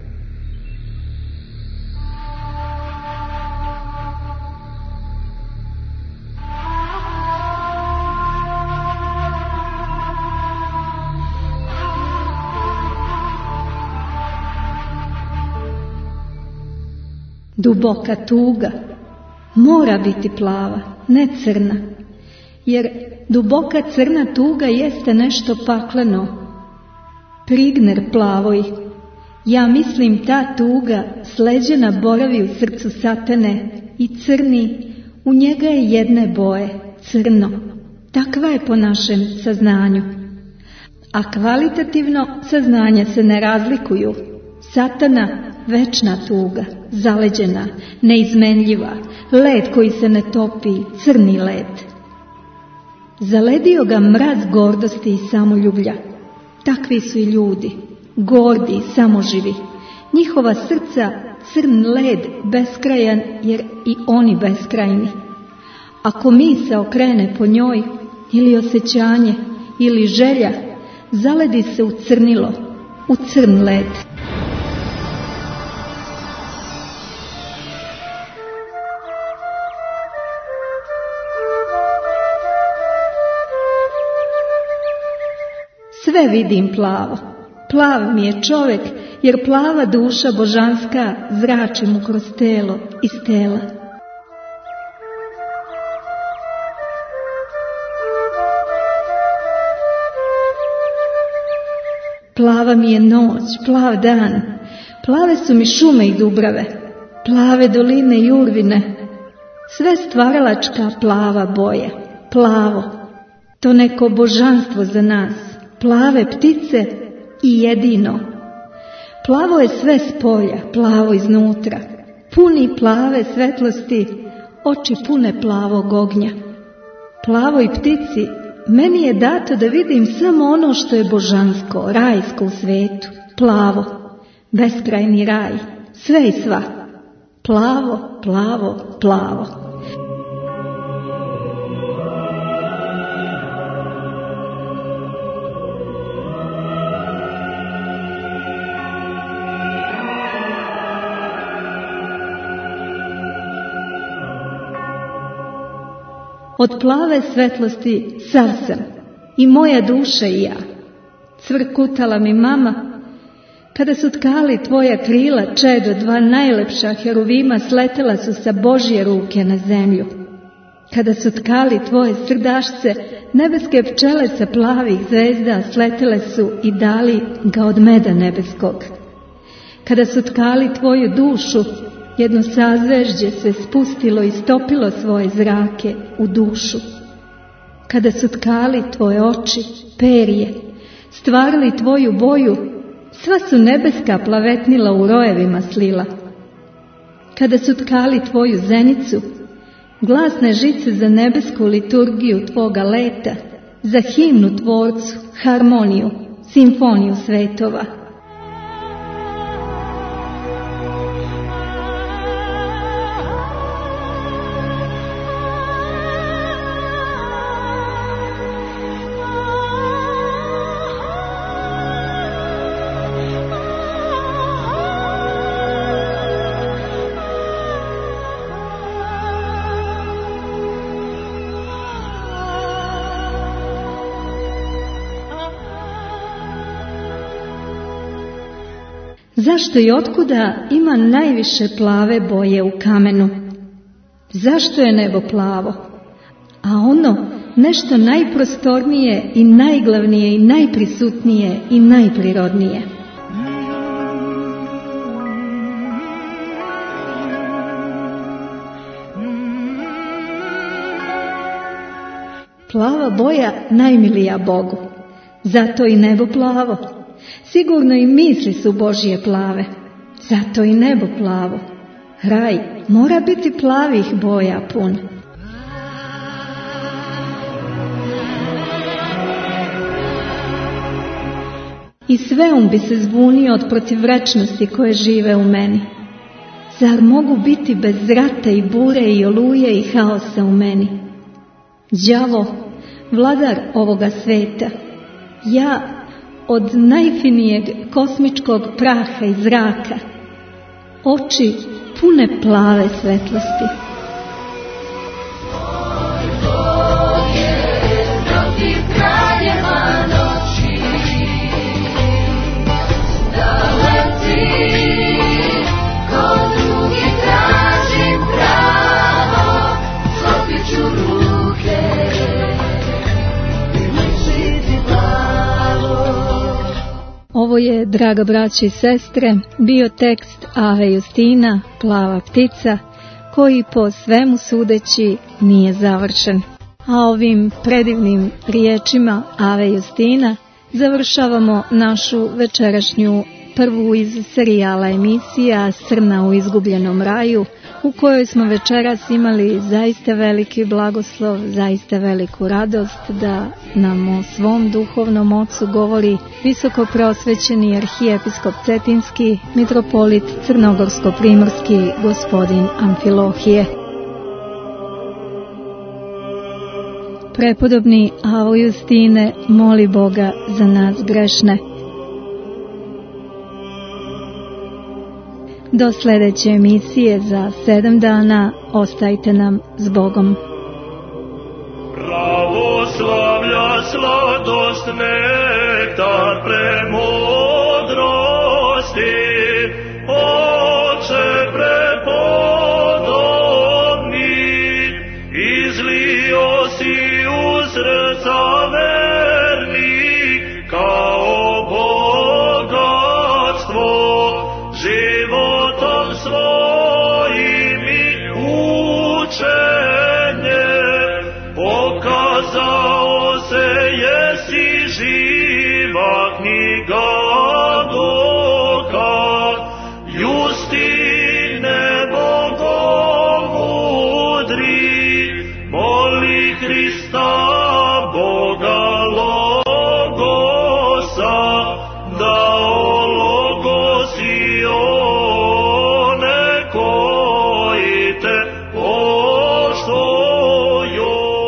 Duboka tuga mora biti plava, ne crna, jer duboka crna tuga jeste nešto pakleno. Prigner plavoj, ja mislim ta tuga sleđena boravi u srcu satane i crni, u njega je jedne boje, crno. Takva je po našem saznanju. A kvalitativno saznanja se ne razlikuju. Satana večna tuga, zaleđena, neizmenljiva, led koji se ne topi, crni led. Zaledio ga mraz gordosti i samoljublja. Takvi su i ljudi, gordi i samoživi. Njihova srca crn led, beskrajan, jer i oni beskrajni. Ako misao okrene po njoj, ili osjećanje, ili želja, zaledi se u crnilo, u crn led. sve vidim plavo. Plav mi je čovek, jer plava duša božanska zrači mu kroz telo iz tela. Plava mi je noć, plav dan, plave su mi šume i dubrave, plave doline i urvine, sve stvaralačka plava boja, plavo, to neko božanstvo za nas, plave ptice i jedino. Plavo je sve s polja, plavo iznutra, puni plave svetlosti, oči pune plavog ognja. Plavoj ptici meni je dato da vidim samo ono što je božansko, rajsko u svetu, plavo, beskrajni raj, sve i sva, plavo, plavo, plavo. Od plave svetlosti sav sam, i moja duša i ja. Cvrkutala mi mama, kada su tkali tvoja krila, čedo, dva najlepša heruvima sletela su sa Božje ruke na zemlju. Kada su tkali tvoje srdašce, nebeske pčele sa plavih zvezda sletele su i dali ga od meda nebeskog. Kada su tkali tvoju dušu, jedno sazvežđe se spustilo i stopilo svoje zrake u dušu. Kada su tkali tvoje oči, perje, stvarali tvoju boju, sva su nebeska plavetnila u rojevima slila. Kada su tkali tvoju zenicu, glasne žice za nebesku liturgiju tvoga leta, za himnu tvorcu, harmoniju, simfoniju svetova. Zašto i otkuda ima najviše plave boje u kamenu? Zašto je nebo plavo? A ono nešto najprostornije i najglavnije i najprisutnije i najprirodnije. Plava boja najmilija Bogu, zato i nebo plavo. Sigurno i misli su Božje plave, zato i nebo plavo. Raj mora biti plavih boja pun. I sve bi se zbunio od protivrečnosti koje žive u meni. Zar mogu biti bez rata i bure i oluje i haosa u meni? Đavo, vladar ovoga sveta, ja od najfinijeg kosmičkog praha i zraka, oči pune plave svetlosti. Ovo je, draga braće i sestre, bio tekst Ave Justina, Plava ptica, koji po svemu sudeći nije završen. A ovim predivnim riječima Ave Justina završavamo našu večerašnju prvu iz serijala emisija Srna u izgubljenom raju, u kojoj smo večeras imali zaista veliki blagoslov, zaista veliku radost da nam o svom duhovnom ocu govori visoko prosvećeni arhijepiskop Cetinski, mitropolit Crnogorsko-primorski gospodin Amfilohije. Prepodobni Avo Justine, moli Boga za nas grešne. Do sljedeće emisije za 7 dana ostajte nam s Bogom. Pravoslavlja sladost nektar sa vernik kao bogatstvo, životom svojim i učenjem pokazao se, jesi živa knjiga dokaz, Justine bogomudri, moli Hrista Boga Logosa, da o Logosi one koji te poštuju.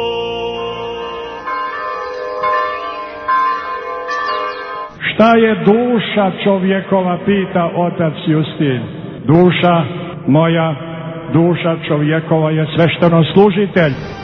Šta je duša čovjekova, pita otac Justin. Duša moja, duša čovjekova je svešteno služitelj.